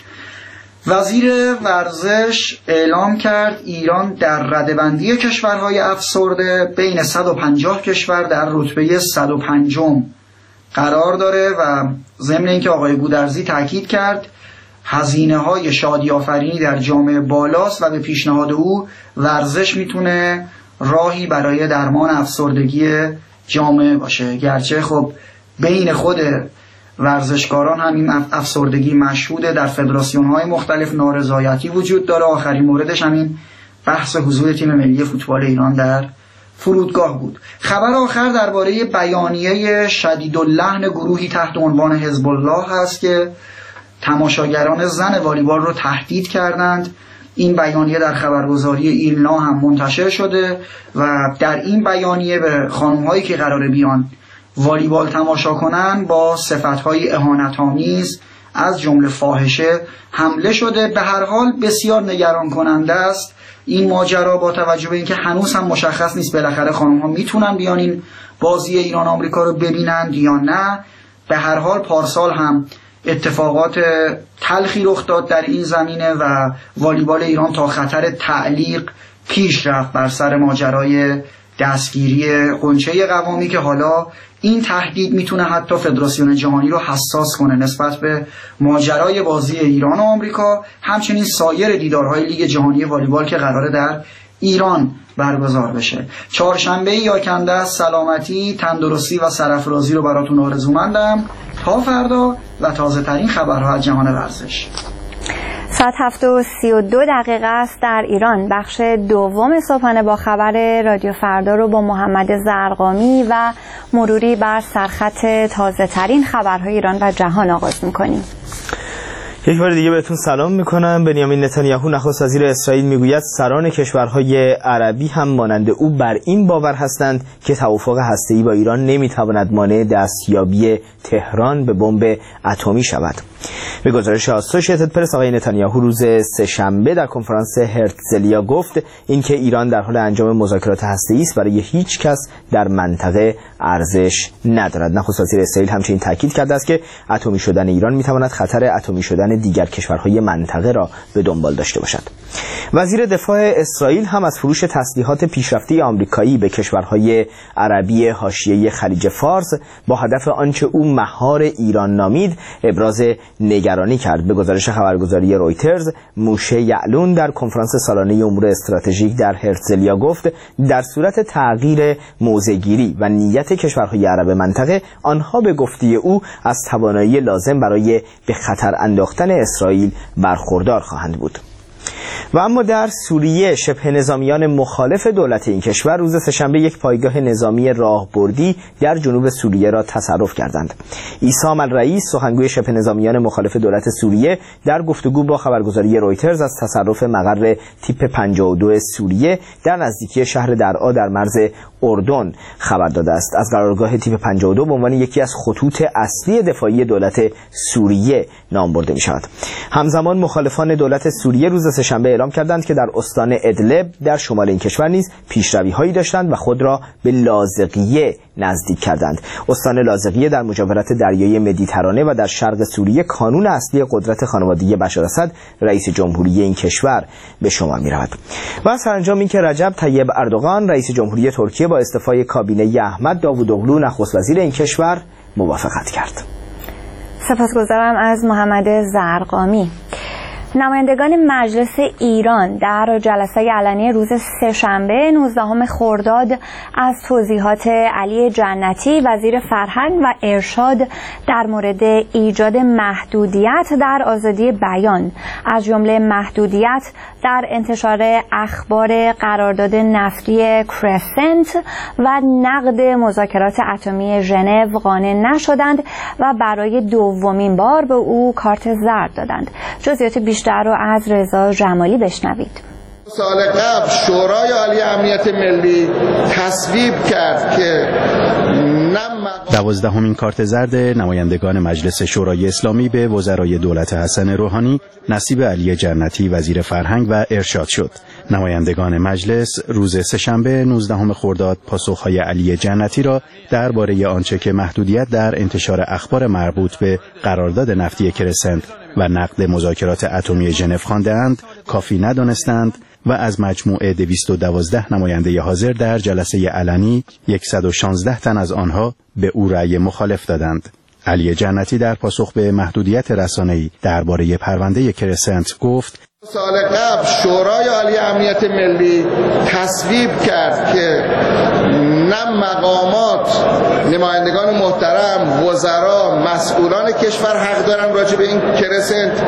وزیر ورزش اعلام کرد ایران در رده‌بندی کشورهای افسرده بین صد و پنجاه کشور در رتبه صد و پنجم قرار داره و ضمن اینکه آقای گودرزی تاکید کرد هزینه های شادی آفرینی در جامعه بالاست و به پیشنهاد او ورزش میتونه راهی برای درمان افسردگی جامعه باشه. گرچه خب بین خود ورزشکاران هم این افسردگی مشهوده، در فدراسیون های مختلف نارضایتی وجود داره. آخرین موردش همین بحث حضور تیم ملی فوتبال ایران در فرودگاه بود. خبر آخر درباره بیانیه شدیداللحن گروهی تحت عنوان حزب الله هست که تماشاگران زن والیبال رو تهدید کردند. این بیانیه در خبرگزاری ایلنا هم منتشر شده و در این بیانیه به خانم‌هایی که قراره بیان والیبال تماشا کنن با صفت‌های اهانت‌آمیز از جمله فاحشه حمله شده. به هر حال بسیار نگران کننده است این ماجرا با توجه به اینکه هنوز هم مشخص نیست بالاخره خانم‌ها میتونن بیان این بازی ایران آمریکا رو ببینند یا نه. به هر حال پارسال هم اتفاقات تلخی رخ داد در این زمینه و والیبال ایران تا خطر تعلیق پیش رفت بر سر ماجرای دستگیری غنچه قوامی که حالا این تهدید میتونه حتی فدراسیون جهانی رو حساس کنه نسبت به ماجرای بازی ایران و آمریکا، همچنین سایر دیدارهای لیگ جهانی والیبال که قراره در ایران برگزار بشه. چهارشنبه یاکنده سلامتی، تندرستی و سرافرازی رو براتون آرزومندم. تا فردا و تازه ترین خبرها از جهان ورزش. ساعت هفت و سی و دو دقیقه است در ایران. بخش دوم صبحانه با خبر رادیو فردا رو با محمد زرقامی و مروری بر سرخط تازه ترین خبرهای ایران و جهان آغاز میکنیم. یک بار دیگه بهتون سلام میکنم. بنیامین نتانیاهو نخست وزیر اسرائیل میگوید سران کشورهای عربی هم مانند او بر این باور هستند که توافق هسته‌ای با ایران نمیتواند مانع دستیابی تهران به بمب اتمی شود. به گزارش آسوشیتد پرس آقای نتانیاهو روز سه‌شنبه در کنفرانس هرتزلیا گفت اینکه ایران در حال انجام مذاکرات هسته‌ای است برای هیچ کس در منطقه ارزش ندارد. نخست وزیر اسرائیل همچنین تاکید کرده است که اتمی شدن ایران میتواند خطر اتمی شدن دیگر کشورهای منطقه را به دنبال داشته باشد. وزیر دفاع اسرائیل هم از فروش تسلیحات پیشرفته آمریکایی به کشورهای عربی حاشیه خلیج فارس با هدف آنچه او مهار ایران نامید ابراز نگرانی کرد. به گزارش خبرگزاری رویترز، موشه یعلون در کنفرانس سالانه امور استراتژیک در هرتزلیا گفت در صورت تغییر موضع‌گیری و نیت کشورهای عرب منطقه آنها به گفته او از توانایی لازم برای به خطر انداختن اسرائیل برخوردار خواهند بود. و اما در سوریه شبه نظامیان مخالف دولت این کشور روز سه‌شنبه یک پایگاه نظامی راهبردی در جنوب سوریه را تصرف کردند. ایسام الرئیس سخنگوی شبه نظامیان مخالف دولت سوریه در گفتگو با خبرگزاری رویترز از تصرف مقر تیپ پنجاه و دو سوریه در نزدیکی شهر درعا در مرز اردن خبر داده است. از قرارگاه تیپ پنجاه و دو به عنوان یکی از خطوط اصلی دفاعی دولت سوریه نام برده می شود. همزمان مخالفان دولت سوریه روز سه‌شنبه اعلام کردند که در استان ادلب در شمال این کشور نیز پیشروی‌هایی داشتند و خود را به لاذقیه نزدیک کردند. استان لاذقیه در مجاورت دریای مدیترانه و در شرق سوریه کانون اصلی قدرت خانوادگی بشار اسد رئیس جمهوری این کشور به شمار می‌رود. و سرانجام این که رجب طیب اردوغان رئیس جمهوری ترکیه با استعفای کابینه احمد داوودوغلو نخست وزیر این کشور موافقت کرد. سپاسگزارم از محمد زرقامی. نمایندگان مجلس ایران در جلسه علنی روز سه‌شنبه نوزدهم خرداد از توضیحات علی جنتی وزیر فرهنگ و ارشاد در مورد ایجاد محدودیت در آزادی بیان از جمله محدودیت در انتشار اخبار قرارداد نفتی کرسنت و نقد مذاکرات اتمی ژنو قانع نشدند و برای دومین بار به او کارت زرد دادند. جزئیات بیشتر رو از رضا جمالی بشنوید. سال قبل شورای عالی امنیت ملی تصویب کرد که دوازدهمین کارت زرد نمایندگان مجلس شورای اسلامی به وزرای دولت حسن روحانی نصیب علی جنتی وزیر فرهنگ و ارشاد شد. نمایندگان مجلس روز سه‌شنبه نوزدهم خرداد پاسخهای علی جنتی را درباره آنچه که محدودیت در انتشار اخبار مربوط به قرارداد نفتی کرسنت و نقد مذاکرات اتمی ژنو خوانده‌اند کافی ندانستند و از مجموعه دویست و دوازده نماینده حاضر در جلسه علنی صد و شانزده تن از آنها به او رأی مخالف دادند. علی جنتی در پاسخ به محدودیت رسانه‌ای درباره پرونده کرسنت گفت: سال قبل شورای عالی امنیت ملی تصویب کرد که نه مقامات، نمایندگان محترم، وزرا، مسئولان کشور حق دارن راجع به این کرسنت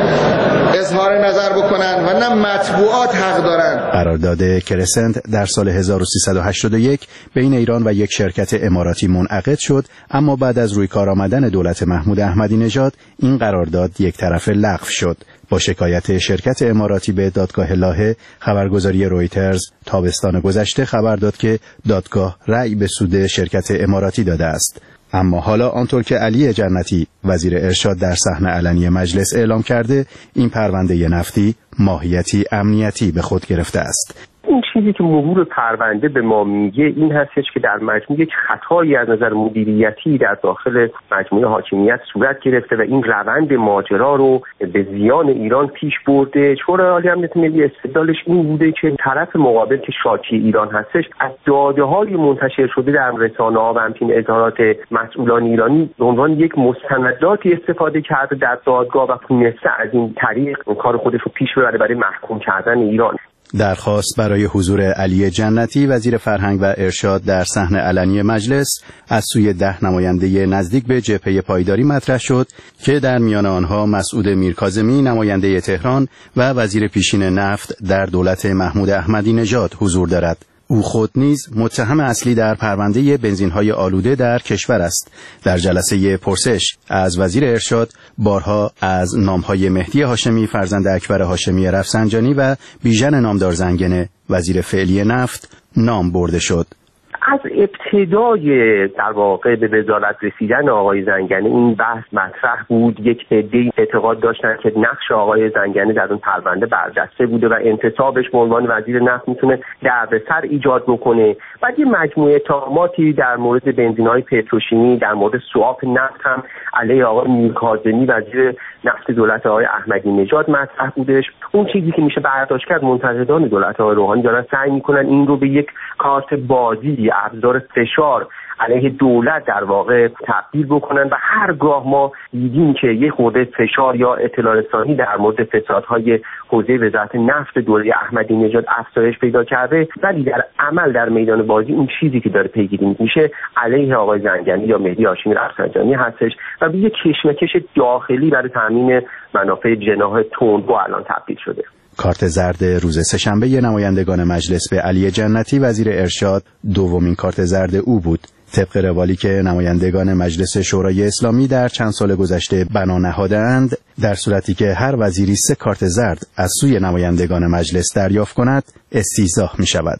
اظهار نظر بکنن و نه مطبوعات حق دارن. قرارداد کرسنت در سال هزار و سیصد و هشتاد و یک بین ایران و یک شرکت اماراتی منعقد شد، اما بعد از روی کار آمدن دولت محمود احمدی نژاد این قرارداد یک طرفه لغو شد. با شکایت شرکت اماراتی به دادگاه لاهه، خبرگزاری رویترز تابستان گذشته خبر داد که دادگاه رأی به سود شرکت اماراتی داده است. اما حالا آنطور که علی جنتی وزیر ارشاد در صحن علنی مجلس اعلام کرده، این پرونده نفتی ماهیتی امنیتی به خود گرفته است. این چیزی که مرور پرونده به ما میگه این هستش که در مجموع یک خطایی از نظر مدیریتی در داخل مجموعه حاکمیت صورت گرفته و این روند ماجرا رو به زیان ایران پیش برده. شورای عالی امنیت ملی استدلالش این بوده که طرف مقابل که شاکی ایران هستش از داده‌های منتشر شده در رسانه‌ها و همچنین اظهارات مسئولان ایرانی به عنوان یک مستنداتی استفاده کرده در دادگاه و تونسته از این طریق کار خودش رو پیش ببره برای محکوم کردن ایران. درخواست برای حضور علی جنتی وزیر فرهنگ و ارشاد در صحن علنی مجلس از سوی ده نماینده نزدیک به جبهه پایداری مطرح شد که در میان آنها مسعود میرکاظمی نماینده تهران و وزیر پیشین نفت در دولت محمود احمدی نژاد حضور دارد. او خود نیز متهم اصلی در پرونده بنزین‌های آلوده در کشور است. در جلسه پرسش از وزیر ارشاد بارها از نام‌های مهدی هاشمی فرزند اکبر هاشمی رفسنجانی و بیژن نامدار زنگنه وزیر فعلی نفت نام برده شد. از ابتدای در واقع به وزارت رسیدن آقای زنگنه این بحث مطرح بود. یک عده‌ای اعتقاد داشتن که نقش آقای زنگنه در اون پرونده برجسته بوده و انتصابش به عنوان وزیر نفت میتونه دردسر ایجاد بکنه. بعد یه مجموعه اتهاماتی در مورد بنزین‌های پتروشیمی، در مورد سوآپ نفت هم علیه آقای میرکاظمی وزیر نفت دولت آقای احمدی نژاد مطرح بودش. اون چیزی که میشه برداشت کرد منتقدان دولت آقای روحانی دارن سعی میکنن این رو به یک کارت بازی، ابزار فشار علیه دولت در واقع تبدیل بکنن و هرگاه ما دیدیم که یک خورده فشار یا اطلاع رسانی در مورد فسادهای حوزه وزارت نفت دوره احمدی نژاد افزایش پیدا کرده، ولی در عمل در میدان بازی اون چیزی که داره پیگیری میشه علیه آقای زنگنی یا مهدی هاشمی رفسنجانی هستش و به یک کشمکش داخلی برای تامین منافع جناح تندرو الان تبدیل شده. کارت زرد روز سه‌شنبه نمایندگان مجلس به علی جنتی وزیر ارشاد دومین کارت زرد او بود. طبق روالی که نمایندگان مجلس شورای اسلامی در چند سال گذشته بنا نهاده‌اند، در صورتی که هر وزیری سه کارت زرد از سوی نمایندگان مجلس دریافت کند، استیضاح می شود.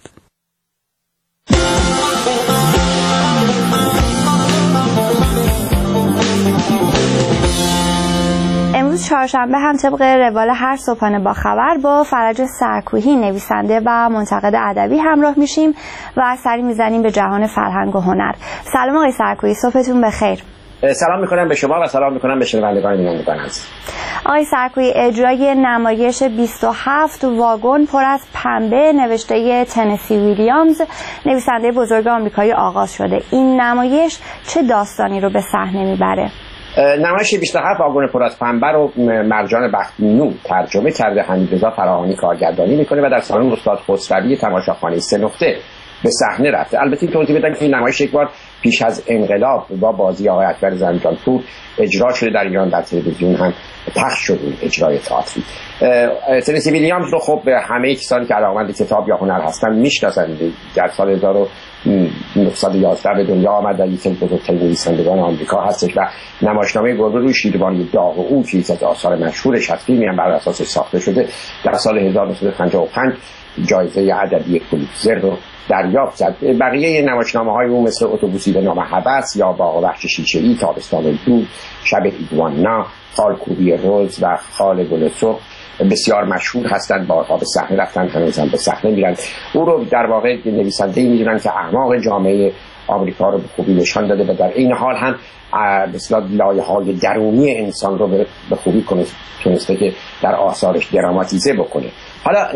امروز چهارشنبه هم طبق روال هر صبحانه با خبر با فرج سرکوهی نویسنده و منتقد ادبی همراه میشیم و سری میزنیم به جهان فرهنگ و هنر. سلام آقای سرکوهی، صبحتون بخیر. سلام میکنم به شما و سلام میکنم به شنوندگان بینندگان عزیز. آقای سرکوهی، اجرای نمایش بیست و هفت واگن پر از پنبه نوشته تنسی ویلیامز، نویسنده بزرگ آمریکایی آغاز شده. این نمایش چه داستانی رو به صحنه میبره؟ نمایش بیست و هفت واگن پر از پنبه رو مرجان بختی‌نو ترجمه کرده، حمیدرضا فراهانی کارگردانی میکنه و در سالن استاد خسروی تماشاخانه سه نقطه به صحنه رفته. البته این توضیح بدم که این نمایش یک بار پیش از انقلاب با بازی آقای اکبر زنجانپور اجرا شده، در ایران در تلویزیون هم پخش شد اجرای تئاتری. تنسی ویلیامز رو خب همه کسانی که علاقه‌مند کتاب یا هنر هستن میشناسند. در سال هزار و نهصد و یازده به دنیا آمد و یکی از بزرگترین نویسندگان آمریکا هستش و نمایشنامه گربه روی شیروانی داغ او که یکی از آثار مشهورش هست، فیلمی هم بر اساسش ساخته شده، در سال هزار و نهصد و پنجاه و پنج جایزه ادبی پولیتزر رو دریافت کرد. بقیه نمایشنامه‌های او مثل اتوبوسی به نام هوس یا باغ وحش شیشه‌ای، تابستان دود، شب ایگوانا، خال کوبی روز و خال گل سرخ بسیار مشهور هستند. بارها به صحنه رفتن، هنوزم به صحنه میرن. او رو در واقع نویسنده‌ای می‌دونن که اعماق جامعه آمریکا رو به خوبی نشان داده و در این حال هم مثلا لایه‌های درونی انسان رو به خوبی تونسته که در آثارش دراماتیزه بکنه. حالا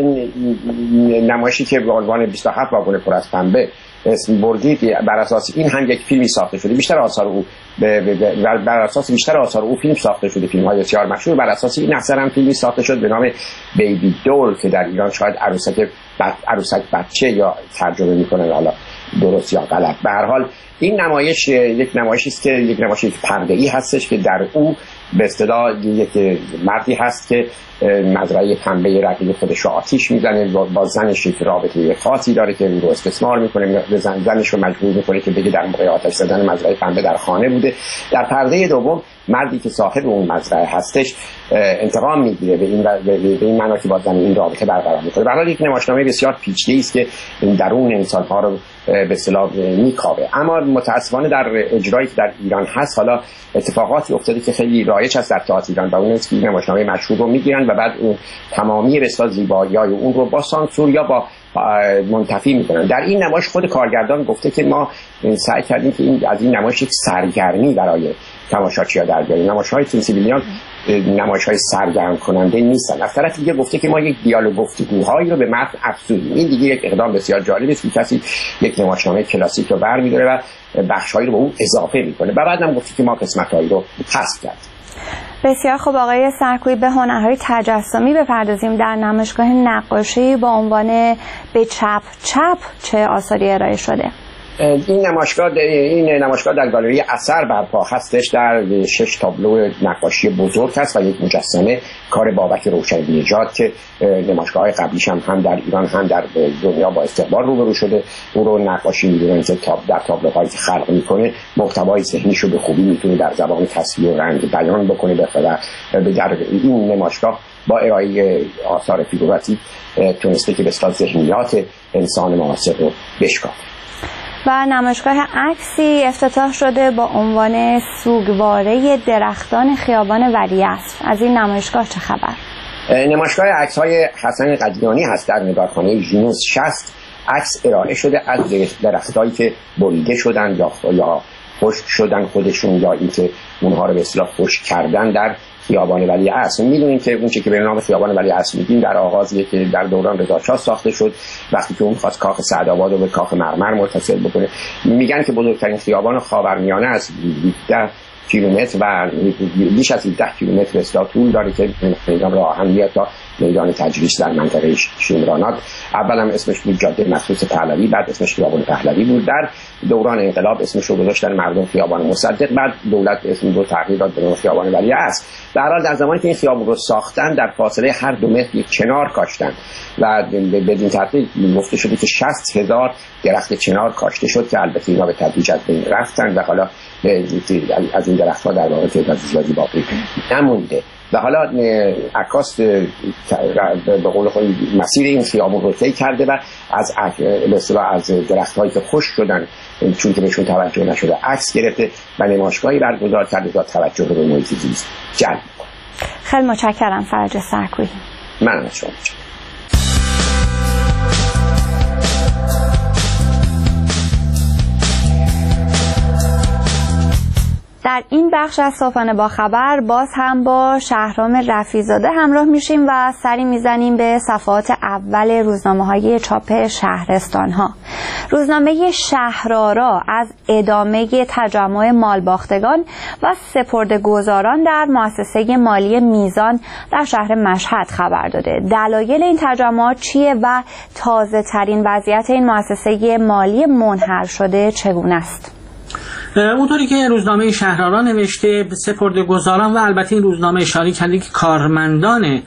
نمایشی که به عنوان بیست و هفت واگن پر از پنبه اسم بردید، بر اساس این هم یک فیلمی ساخته شده. بیشتر آثار او بر اساس بیشتر آثار او فیلم ساخته شده، فیلم‌های بسیار مشهور. بر اساس این اثر هم فیلمی ساخته شد به نام بیبی دول که در ایران شاید عروسک عروسک بچه یا ترجمه میکنن، حالا درست یا غلط. به هر حال این نمایش یک نمایشی است که یک نمایش پرده‌ای هستش که در او به اصطلاح یک مردی هست که مزرعه پنبه رقیب خودش رو آتیش میزنه، با زنش یک رابطه خاصی داره که اون رو استثمار میکنه، زن زنش رو مجبور میکنه که بگه در موقع آتش زدن مزرعه پنبه در خانه بوده. در پرده دوم مردی که صاحب اون مزرعه هستش انتقام میگیره به این به این معنی که با زن این رابطه برقرار میکنه. به هر حال یک نمایشنامه بسیار پیچیده‌ای است که درون انسان‌ها رو به اصطلاح میکاوه. اما متاسفانه در اجرایی که در ایران هست حالا اتفاقاتی افتاده که خیلی رایج است در تئاتر ایران و اون است که نمایشنامه مشهور رو میگیرن و بعد اون تمامی به اصطلاح زیبایی‌های اون رو با سانسور یا با منتفی میکنن. در این نمایش خود کارگردان گفته که ما سعی کردیم که این از این نمایش یک سرگرمی برای تماشاچی‌ها در بیاریم. نمایش‌های تنسی ویلیامز نمایش‌های سرگرم کننده نیستن. از طرف دیگه گفته که ما یک دیالوگ گفتگوهایی رو به متن افزودیم. این دیگه یک اقدام بسیار جالبی است که کسی یک نمایشنامه کلاسیک رو برمی‌داره و بخش‌هایی رو به اون اضافه می‌کنه. و بعدم گفته که ما قسمت‌هایی رو حذف کردیم. بسیار خوب آقای سرکوهی، به هنرهای تجسمی بپردازیم. در نمایشگاه نقاشی با عنوان به چپ چپ چه آثاری ارائه شده؟ این نمایشگاه این نمایشگاه در گالری اثر برپا هستش، در شش تابلو نقاشی بزرگ هست و یک مجسمه کار بابک روشن‌نژاد که نمایشگاه‌های قبلیش هم هم در ایران هم در دنیا با استقبال روبرو شده. او رو نقاشی می‌دونن که تاب در تابلوهایی که خلق می‌کنه محتوای ذهنیشو به خوبی می‌تونه در زبان تصویر و رنگ بیان بکنه. بخاطر در این نمایشگاه با ارائه آثار فیگوراتیو تونسته که به اصطلاح ذهنیات انسان معاصر رو بشکافه. و نمایشگاه عکسی افتتاح شده با عنوان سوگواره درختان خیابان ولیعصر. از این نمایشگاه چه خبر؟ نمایشگاه عکس‌های حسن قدیانی هست در نگارخانه ژینوس شصت. عکس ارائه شده از درختایی که بریده شدن یا یا خشک شدن خودشون یا اینکه اونها رو به اصطلاح خشک کردن در خیابان ولیعصر. میدونیم که اون چیزی که به نام خیابان ولیعصر میگیم در آغازی که در دوران رضا شاه ساخته شد، وقتی که اون خواست کاخ سعدآباد رو به کاخ مرمر متصل بکنه. میگن که بزرگترین خیابان خاورمیانه است، هفده کیلومتر و بیش از هفده کیلومتر اصلا طول داره که میدان راه آهن میاد تا میدان تجریش در منطقه شمرانات. اول هم اسمش بود جاده مخصوص پهلوی، بعد اسمش خیابان پهلوی بود. در دوران انقلاب اسمش رو گذاشتن مردم خیابان مصدق، بعد دولت اسم رو تغییر داد به خیابان ولیعصر. در حال در زمانی که این خیابان رو ساختن در فاصله هر دو متر یک چنار کاشتن و بدین ترتیب گفته شده که شصت هزار درخت چنار کاشته شد که البته اینا به تدریج از بین رفتن و حالا از این درخت‌ها در واقع تعداد زیادی باقی نمونده. و حالا عکاس به قول خود مسیر این خیابون رو طی کرده و از اصطلاح از درخت‌هایی که خشک شدن چون که بهشون توجه نشده عکس گرفته و نمایشگاهی برگزار کرده تا توجه رو به محیط زیست جلب کنه. خیلی متشکرم فرج سرکویی. من از شما. در این بخش از صبحانه با خبر باز هم با شهرام رفیع‌زاده همراه میشیم و سری میزنیم به صفحات اول روزنامه‌های چاپ شهرستان‌ها. روزنامه شهرآرا از ادامه تجمع مالباختگان و سپرده‌گذاران در مؤسسه مالی میزان در شهر مشهد خبر داده. دلایل این تجمعات چیه و تازه ترین وضعیت این مؤسسه مالی منحل شده چگونه است؟ اونطوری که روزنامه شهرآرا نوشته، سپرده‌گذاران و البته این روزنامه اشاره کرده که کارمندان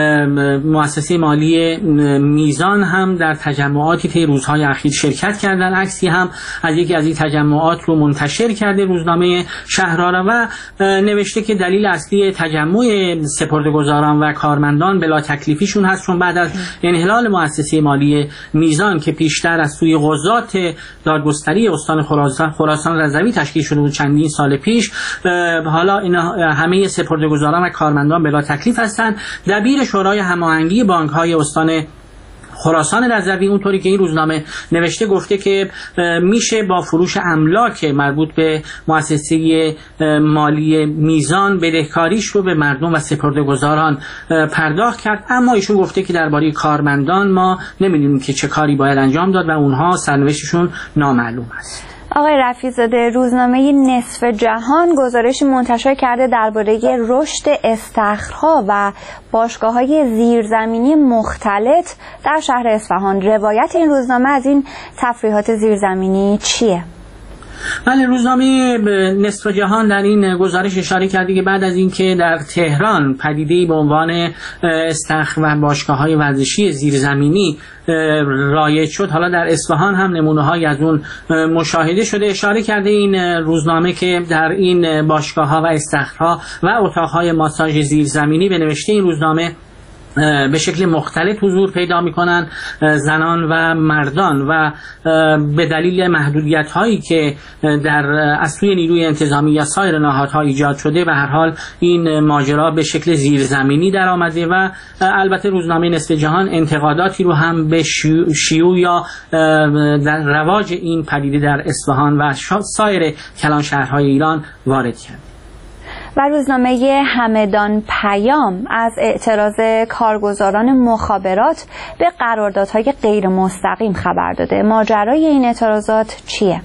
مؤسسه مالی میزان هم در تجمعاتی طی روزهای اخیر شرکت کردن. عکسی هم از یکی از این تجمعات رو منتشر کرده روزنامه شهرآرا و نوشته که دلیل اصلی تجمع سپرده‌گذاران و کارمندان بلا تکلیفیشون هست، چون بعد از انحلال مؤسسه مالی میزان که پیشتر از سوی قضات دادگستری استان خراسان خراسان رضوی تشکیل شده بود چندین سال پیش، حالا اینا همه سپرده‌گذاران و کارمندان بلا تکلیف هستند. دبیر شورای هماهنگی بانک‌های استان خراسان رضوی اونطوری که این روزنامه نوشته گفته که میشه با فروش املاک مربوط به مؤسسه مالی میزان بدهکاریش رو به مردم و سپرده‌گذاران پرداخت کرد، اما ایشون گفته که درباره کارمندان ما نمیدونیم که چه کاری باید انجام داد و اونها سرنوشتشون نامعلوم است. آقای رفیع‌زاده، روزنامه نصف جهان گزارشی منتشر کرده درباره رشد استخرها و باشگاه‌های زیرزمینی مختلط در شهر اصفهان. روایت این روزنامه از این تفریحات زیرزمینی چیه؟ بله، روزنامه نصف جهان در این گزارش اشاره کرده که بعد از اینکه در تهران پدیده‌ای به عنوان استخر و باشگاه‌های ورزشی زیرزمینی رایج شد، حالا در اصفهان هم نمونه‌هایی از اون مشاهده شده. اشاره کرده این روزنامه که در این باشگاه‌ها و استخرها و اتاق‌های ماساژ زیرزمینی به نوشته این روزنامه به شکل مختلف حضور پیدا می‌کنند زنان و مردان و به دلیل محدودیت‌هایی که در از سوی نیروی انتظامی یا سایر نهادها ایجاد شده و هر حال این ماجرا به شکل زیرزمینی در آمده و البته روزنامه نصف جهان انتقاداتی رو هم به شیوع یا در رواج این پدیده در اصفهان و سایر کلان شهرهای ایران وارد کرد. و روزنامه همدان پیام از اعتراض کارگزاران مخابرات به قراردادهای غیر مستقیم خبر داده. ماجرای این اعتراضات چیه؟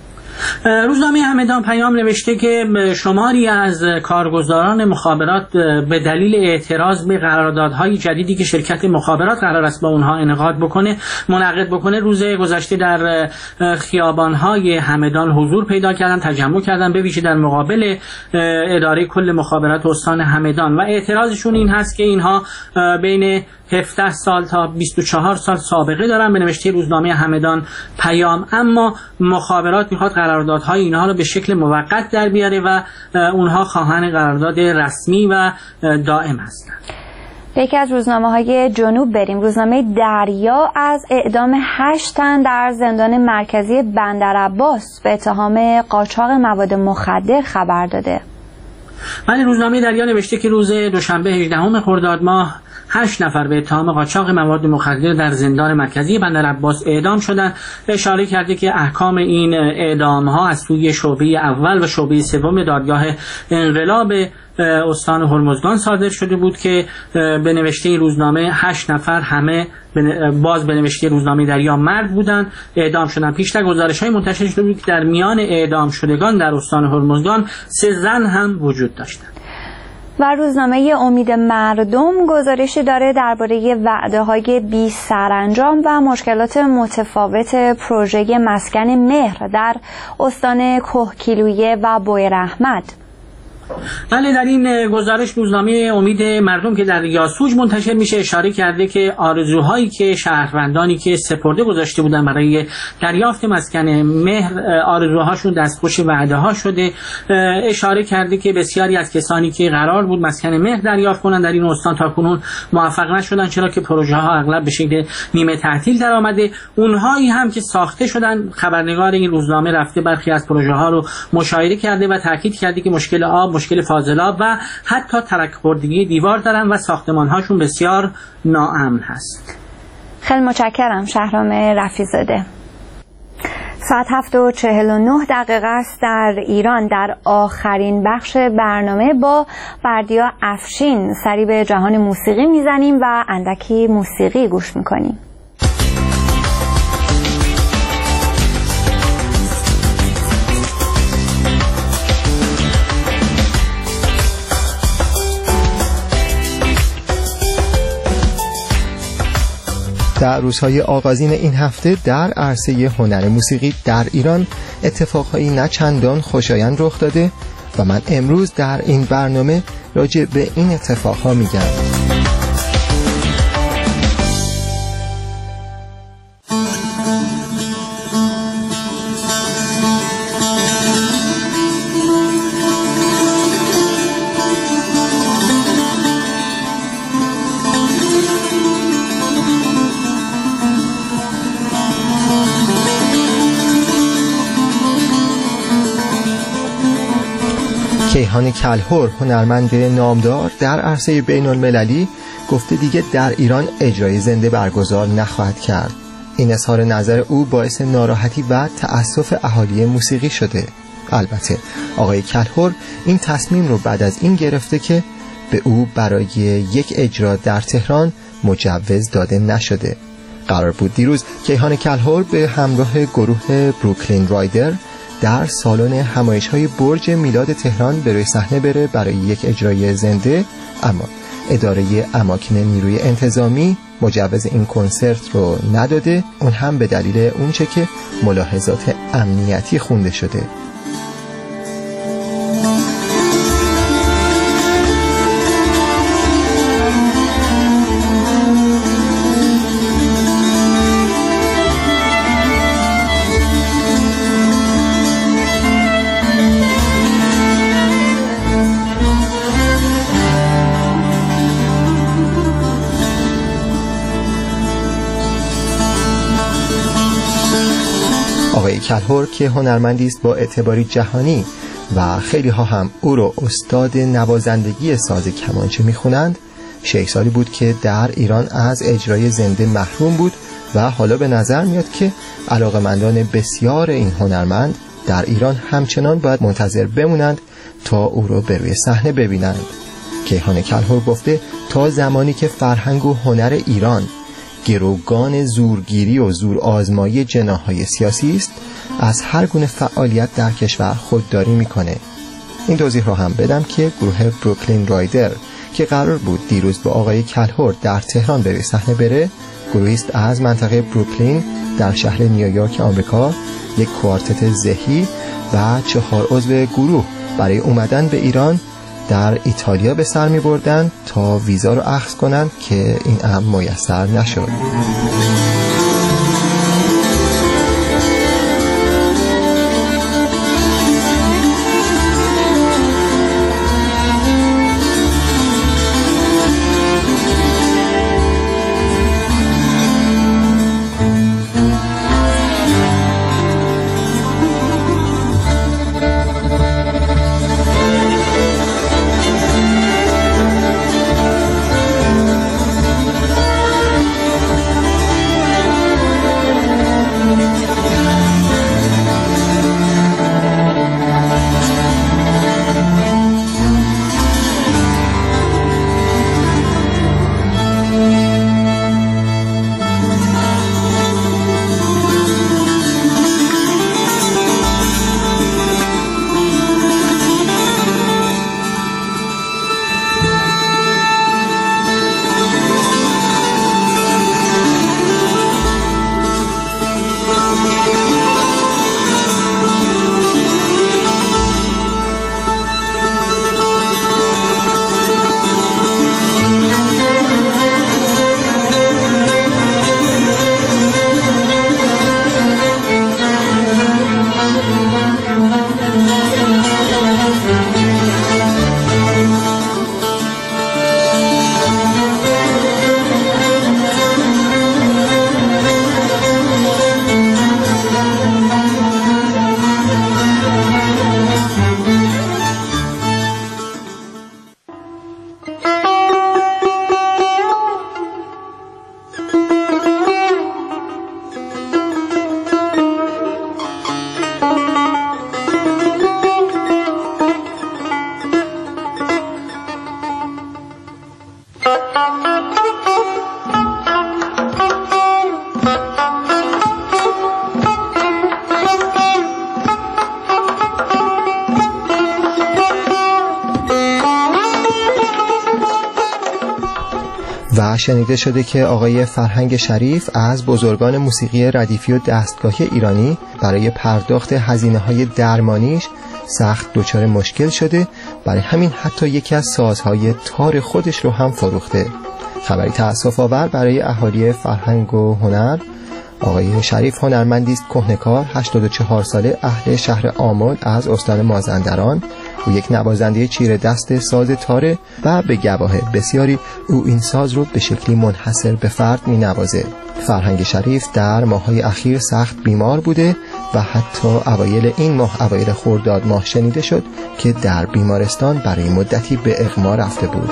روزنامه همدان پیام نوشته که شماری از کارگزاران مخابرات به دلیل اعتراض به قراردادهای جدیدی که شرکت مخابرات قرار است با اونها انعقاد بکنه منعقد بکنه روز گذشته در خیابانهای همدان حضور پیدا کردن، تجمع کردن، به ویژه در مقابل اداره کل مخابرات استان همدان و اعتراضشون این هست که اینها بین هفده سال تا بیست و چهار سال سابقه دارن به نوشته روزنامه همدان پیام، اما مخابرات میخواد قراردادهای اینها رو به شکل موقت در بیاره و اونها خواهان قرارداد رسمی و دائم هستند. به یکی از روزنامه‌های جنوب بریم. روزنامه دریا از اعدام هشت تن در زندان مرکزی بندرعباس به اتهام قاچاق مواد مخدر خبر داده. ولی روزنامه دریا نوشته که روز دوشنبه هجدهم خرداد ماه هشت نفر به اتهام قاچاق مواد مخدر در زندان مرکزی بندرعباس اعدام شدند. اشاره کرده که احکام این اعدام ها از سوی شعبه اول و شعبه سوم دادگاه انقلاب استان هرمزگان صادر شده بود که به نوشته روزنامه هشت نفر همه باز به نوشته روزنامه دریا مرد بودند، اعدام شدند. پیشتر گزارش‌های منتشر شده بود که در میان اعدام شدگان در استان هرمزگان سه زن هم وجود داشتند. و روزنامه امید مردم گزارشی داره درباره وعده‌های بی سرانجام و مشکلات متفاوت پروژه مسکن مهر در استان کهگیلویه و بویراحمد. بله، در این گزارش روزنامه امید مردم که در یاسوج منتشر میشه اشاره کرده که آرزوهایی که شهروندانی که سپرده گذاشته بودن برای دریافت مسکن مهر آرزوهاشون دستخوش وعده ها شده. اشاره کرده که بسیاری از کسانی که قرار بود مسکن مهر دریافت کنن در این استان تاکنون موفق نشدن، چرا که پروژه ها اغلب به شکل نیمه تعطیل در آمده. اونهایی هم که ساخته شدن، خبرنگار این روزنامه رفته برخی از پروژه ها رو مشاهده کرده و تاکید کرده که مشکل آب مشکل فاضلاب و حتی ترک خوردگی دیوار دارن و ساختمان‌هاشون بسیار ناامن هست. خیلی متشکرم شهرام رفیع‌زاده. ساعت هفت و چهل و نه دقیقه است در ایران. در آخرین بخش برنامه با بردیا افشین سری به جهان موسیقی میزنیم و اندکی موسیقی گوش میکنیم. در روزهای آغازین این هفته در عرصه هنر موسیقی در ایران اتفاقهایی نه چندان خوشایند رخ داده و من امروز در این برنامه راجع به این اتفاقها میگم. کیهان کلهر، هنرمند نامدار در عرصه بین المللی، گفته دیگه در ایران اجرای زنده برگزار نخواهد کرد. این اظهار نظر او باعث ناراحتی و تأسف اهالی موسیقی شده. البته آقای کلهر این تصمیم رو بعد از این گرفته که به او برای یک اجرا در تهران مجوز داده نشده. قرار بود دیروز کیهان کلهر به همراه گروه بروکلین رایدر در سالن همایش‌های برج میلاد تهران به روی صحنه بره برای یک اجرای زنده، اما اداره اماکن نیروی انتظامی مجوز این کنسرت رو نداده، اون هم به دلیل اونچه که ملاحظات امنیتی خونده شده. آقای کلهر که هنرمندی است با اعتباری جهانی و خیلی ها هم او رو استاد نوازندگی ساز کمانچه میخونند، شش سالی بود که در ایران از اجرای زنده محروم بود و حالا به نظر میاد که علاقه‌مندان بسیار این هنرمند در ایران همچنان باید منتظر بمونند تا او رو به روی صحنه ببینند. کیهان کلهر گفته تا زمانی که فرهنگ و هنر ایران گروگان زورگیری و زور آزمایی جناح‌های سیاسی است، از هر گونه فعالیت در کشور خودداری میکنه. این توضیح رو هم بدم که گروه بروکلین رایدر که قرار بود دیروز با آقای کلهر در تهران به صحنه بره، گروهی است از منطقه بروکلین در شهر نیویورک آمریکا، یک کوارتت ذهی و چهار عضو گروه برای اومدن به ایران در ایتالیا به سر می بردن تا ویزا رو اخذ کنند که این امر میسر نشد. و شنیده شده که آقای فرهنگ شریف از بزرگان موسیقی ردیفی و دستگاهی ایرانی برای پرداخت هزینه‌های درمانیش سخت دچار مشکل شده، برای همین حتی یکی از سازهای تار خودش رو هم فروخته. خبری تأسف آور برای اهالی فرهنگ و هنر. آقای شریف هنرمندی است کهنه‌کار، هشتاد و چهار ساله، اهل شهر آمل از استان مازندران. او یک نوازنده چیره دست ساز تاره و به گواه بسیاری او این ساز رو به شکلی منحصر به فرد می نوازه. فرهنگ شریف در ماه‌های اخیر سخت بیمار بوده و حتی اوایل این ماه، اوایل خرداد ماه شنیده شد که در بیمارستان برای مدتی به اغما رفته بود.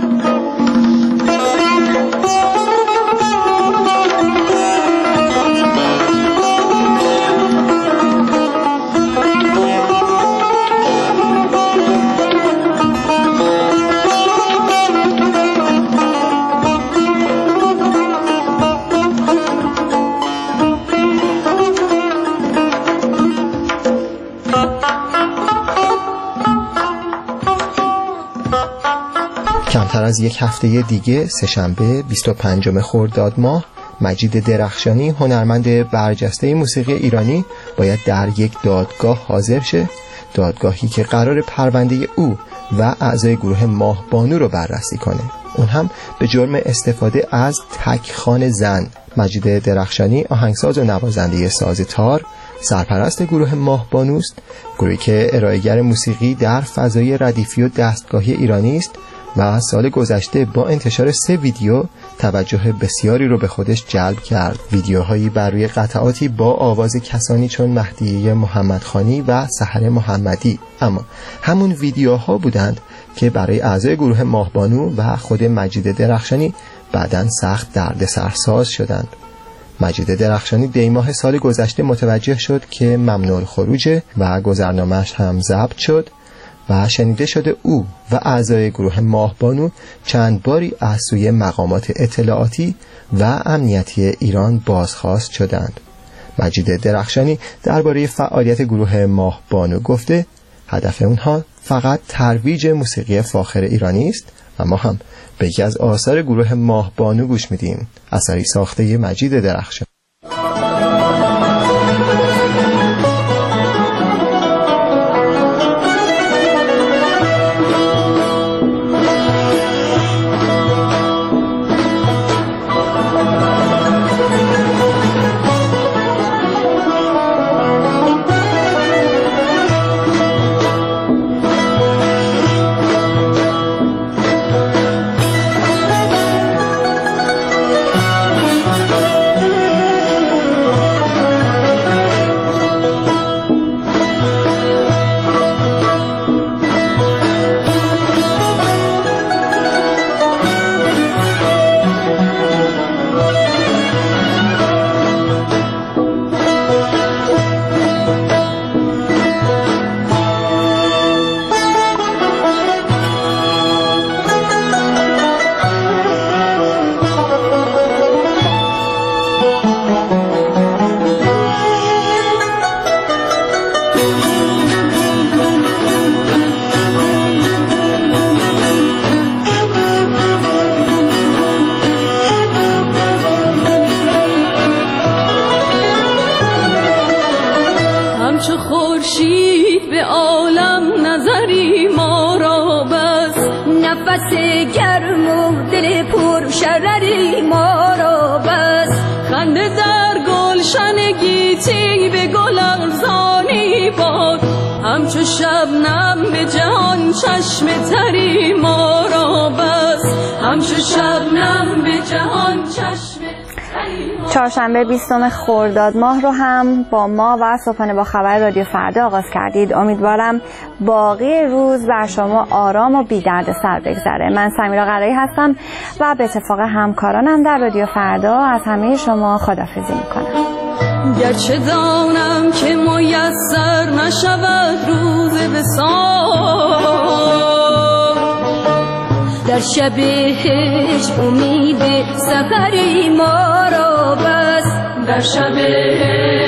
کمتر از یک هفته دیگه، سه‌شنبه بیست و پنجم خرداد ماه، مجید درخشانی، هنرمند برجسته موسیقی ایرانی، باید در یک دادگاه حاضر شه. دادگاهی که قرار پرونده او و اعضای گروه ماه بانو رو بررسی کنه، اون هم به جرم استفاده از تکخوان زن. مجید درخشانی آهنگساز و نوازنده ساز تار، سرپرست گروه ماه بانوست، گروهی که ارائه‌گر موسیقی در فضای ردیفی و دستگاهی ایرانی است و سال گذشته با انتشار سه ویدیو توجه بسیاری رو به خودش جلب کرد. ویدیوهایی بر روی قطعاتی با آواز کسانی چون مهدیه محمدخانی و سحر محمدی. اما همون ویدیوها بودند که برای اعضای گروه ماه بانو و خود مجید درخشانی بعداً سخت دردسرساز شدند. مجید درخشانی دی ماه سال گذشته متوجه شد که ممنوع الخروجه و گذرنامه‌اش هم ضبط شد و شنیده شده او و اعضای گروه ماه بانو چند باری از سوی مقامات اطلاعاتی و امنیتی ایران بازخواست شدند. مجید درخشانی درباره فعالیت گروه ماه بانو گفته هدف اونها فقط ترویج موسیقی فاخر ایرانی است و ما هم به یکی از آثار گروه ماه بانو گوش میدیم، اثری ساخته مجید درخشانی. همچو شبنم به جهان چشم تری ما را بس، همچو شبنم به جهان چشم تری ما. چهارشنبه بیستم خرداد ماه رو هم با ما و صبحانه با خبر رادیو فردا آغاز کردید. امیدوارم باقی روز بر شما آرام و بی درد سر بگذره. من سمیرا قرایی هستم و به اتفاق همکارانم در رادیو فردا از همه شما خداحافظی میکنم. گرچه دانم که میسر نشود روز وصال، در شب هجر امید سفری ما را بس، در شب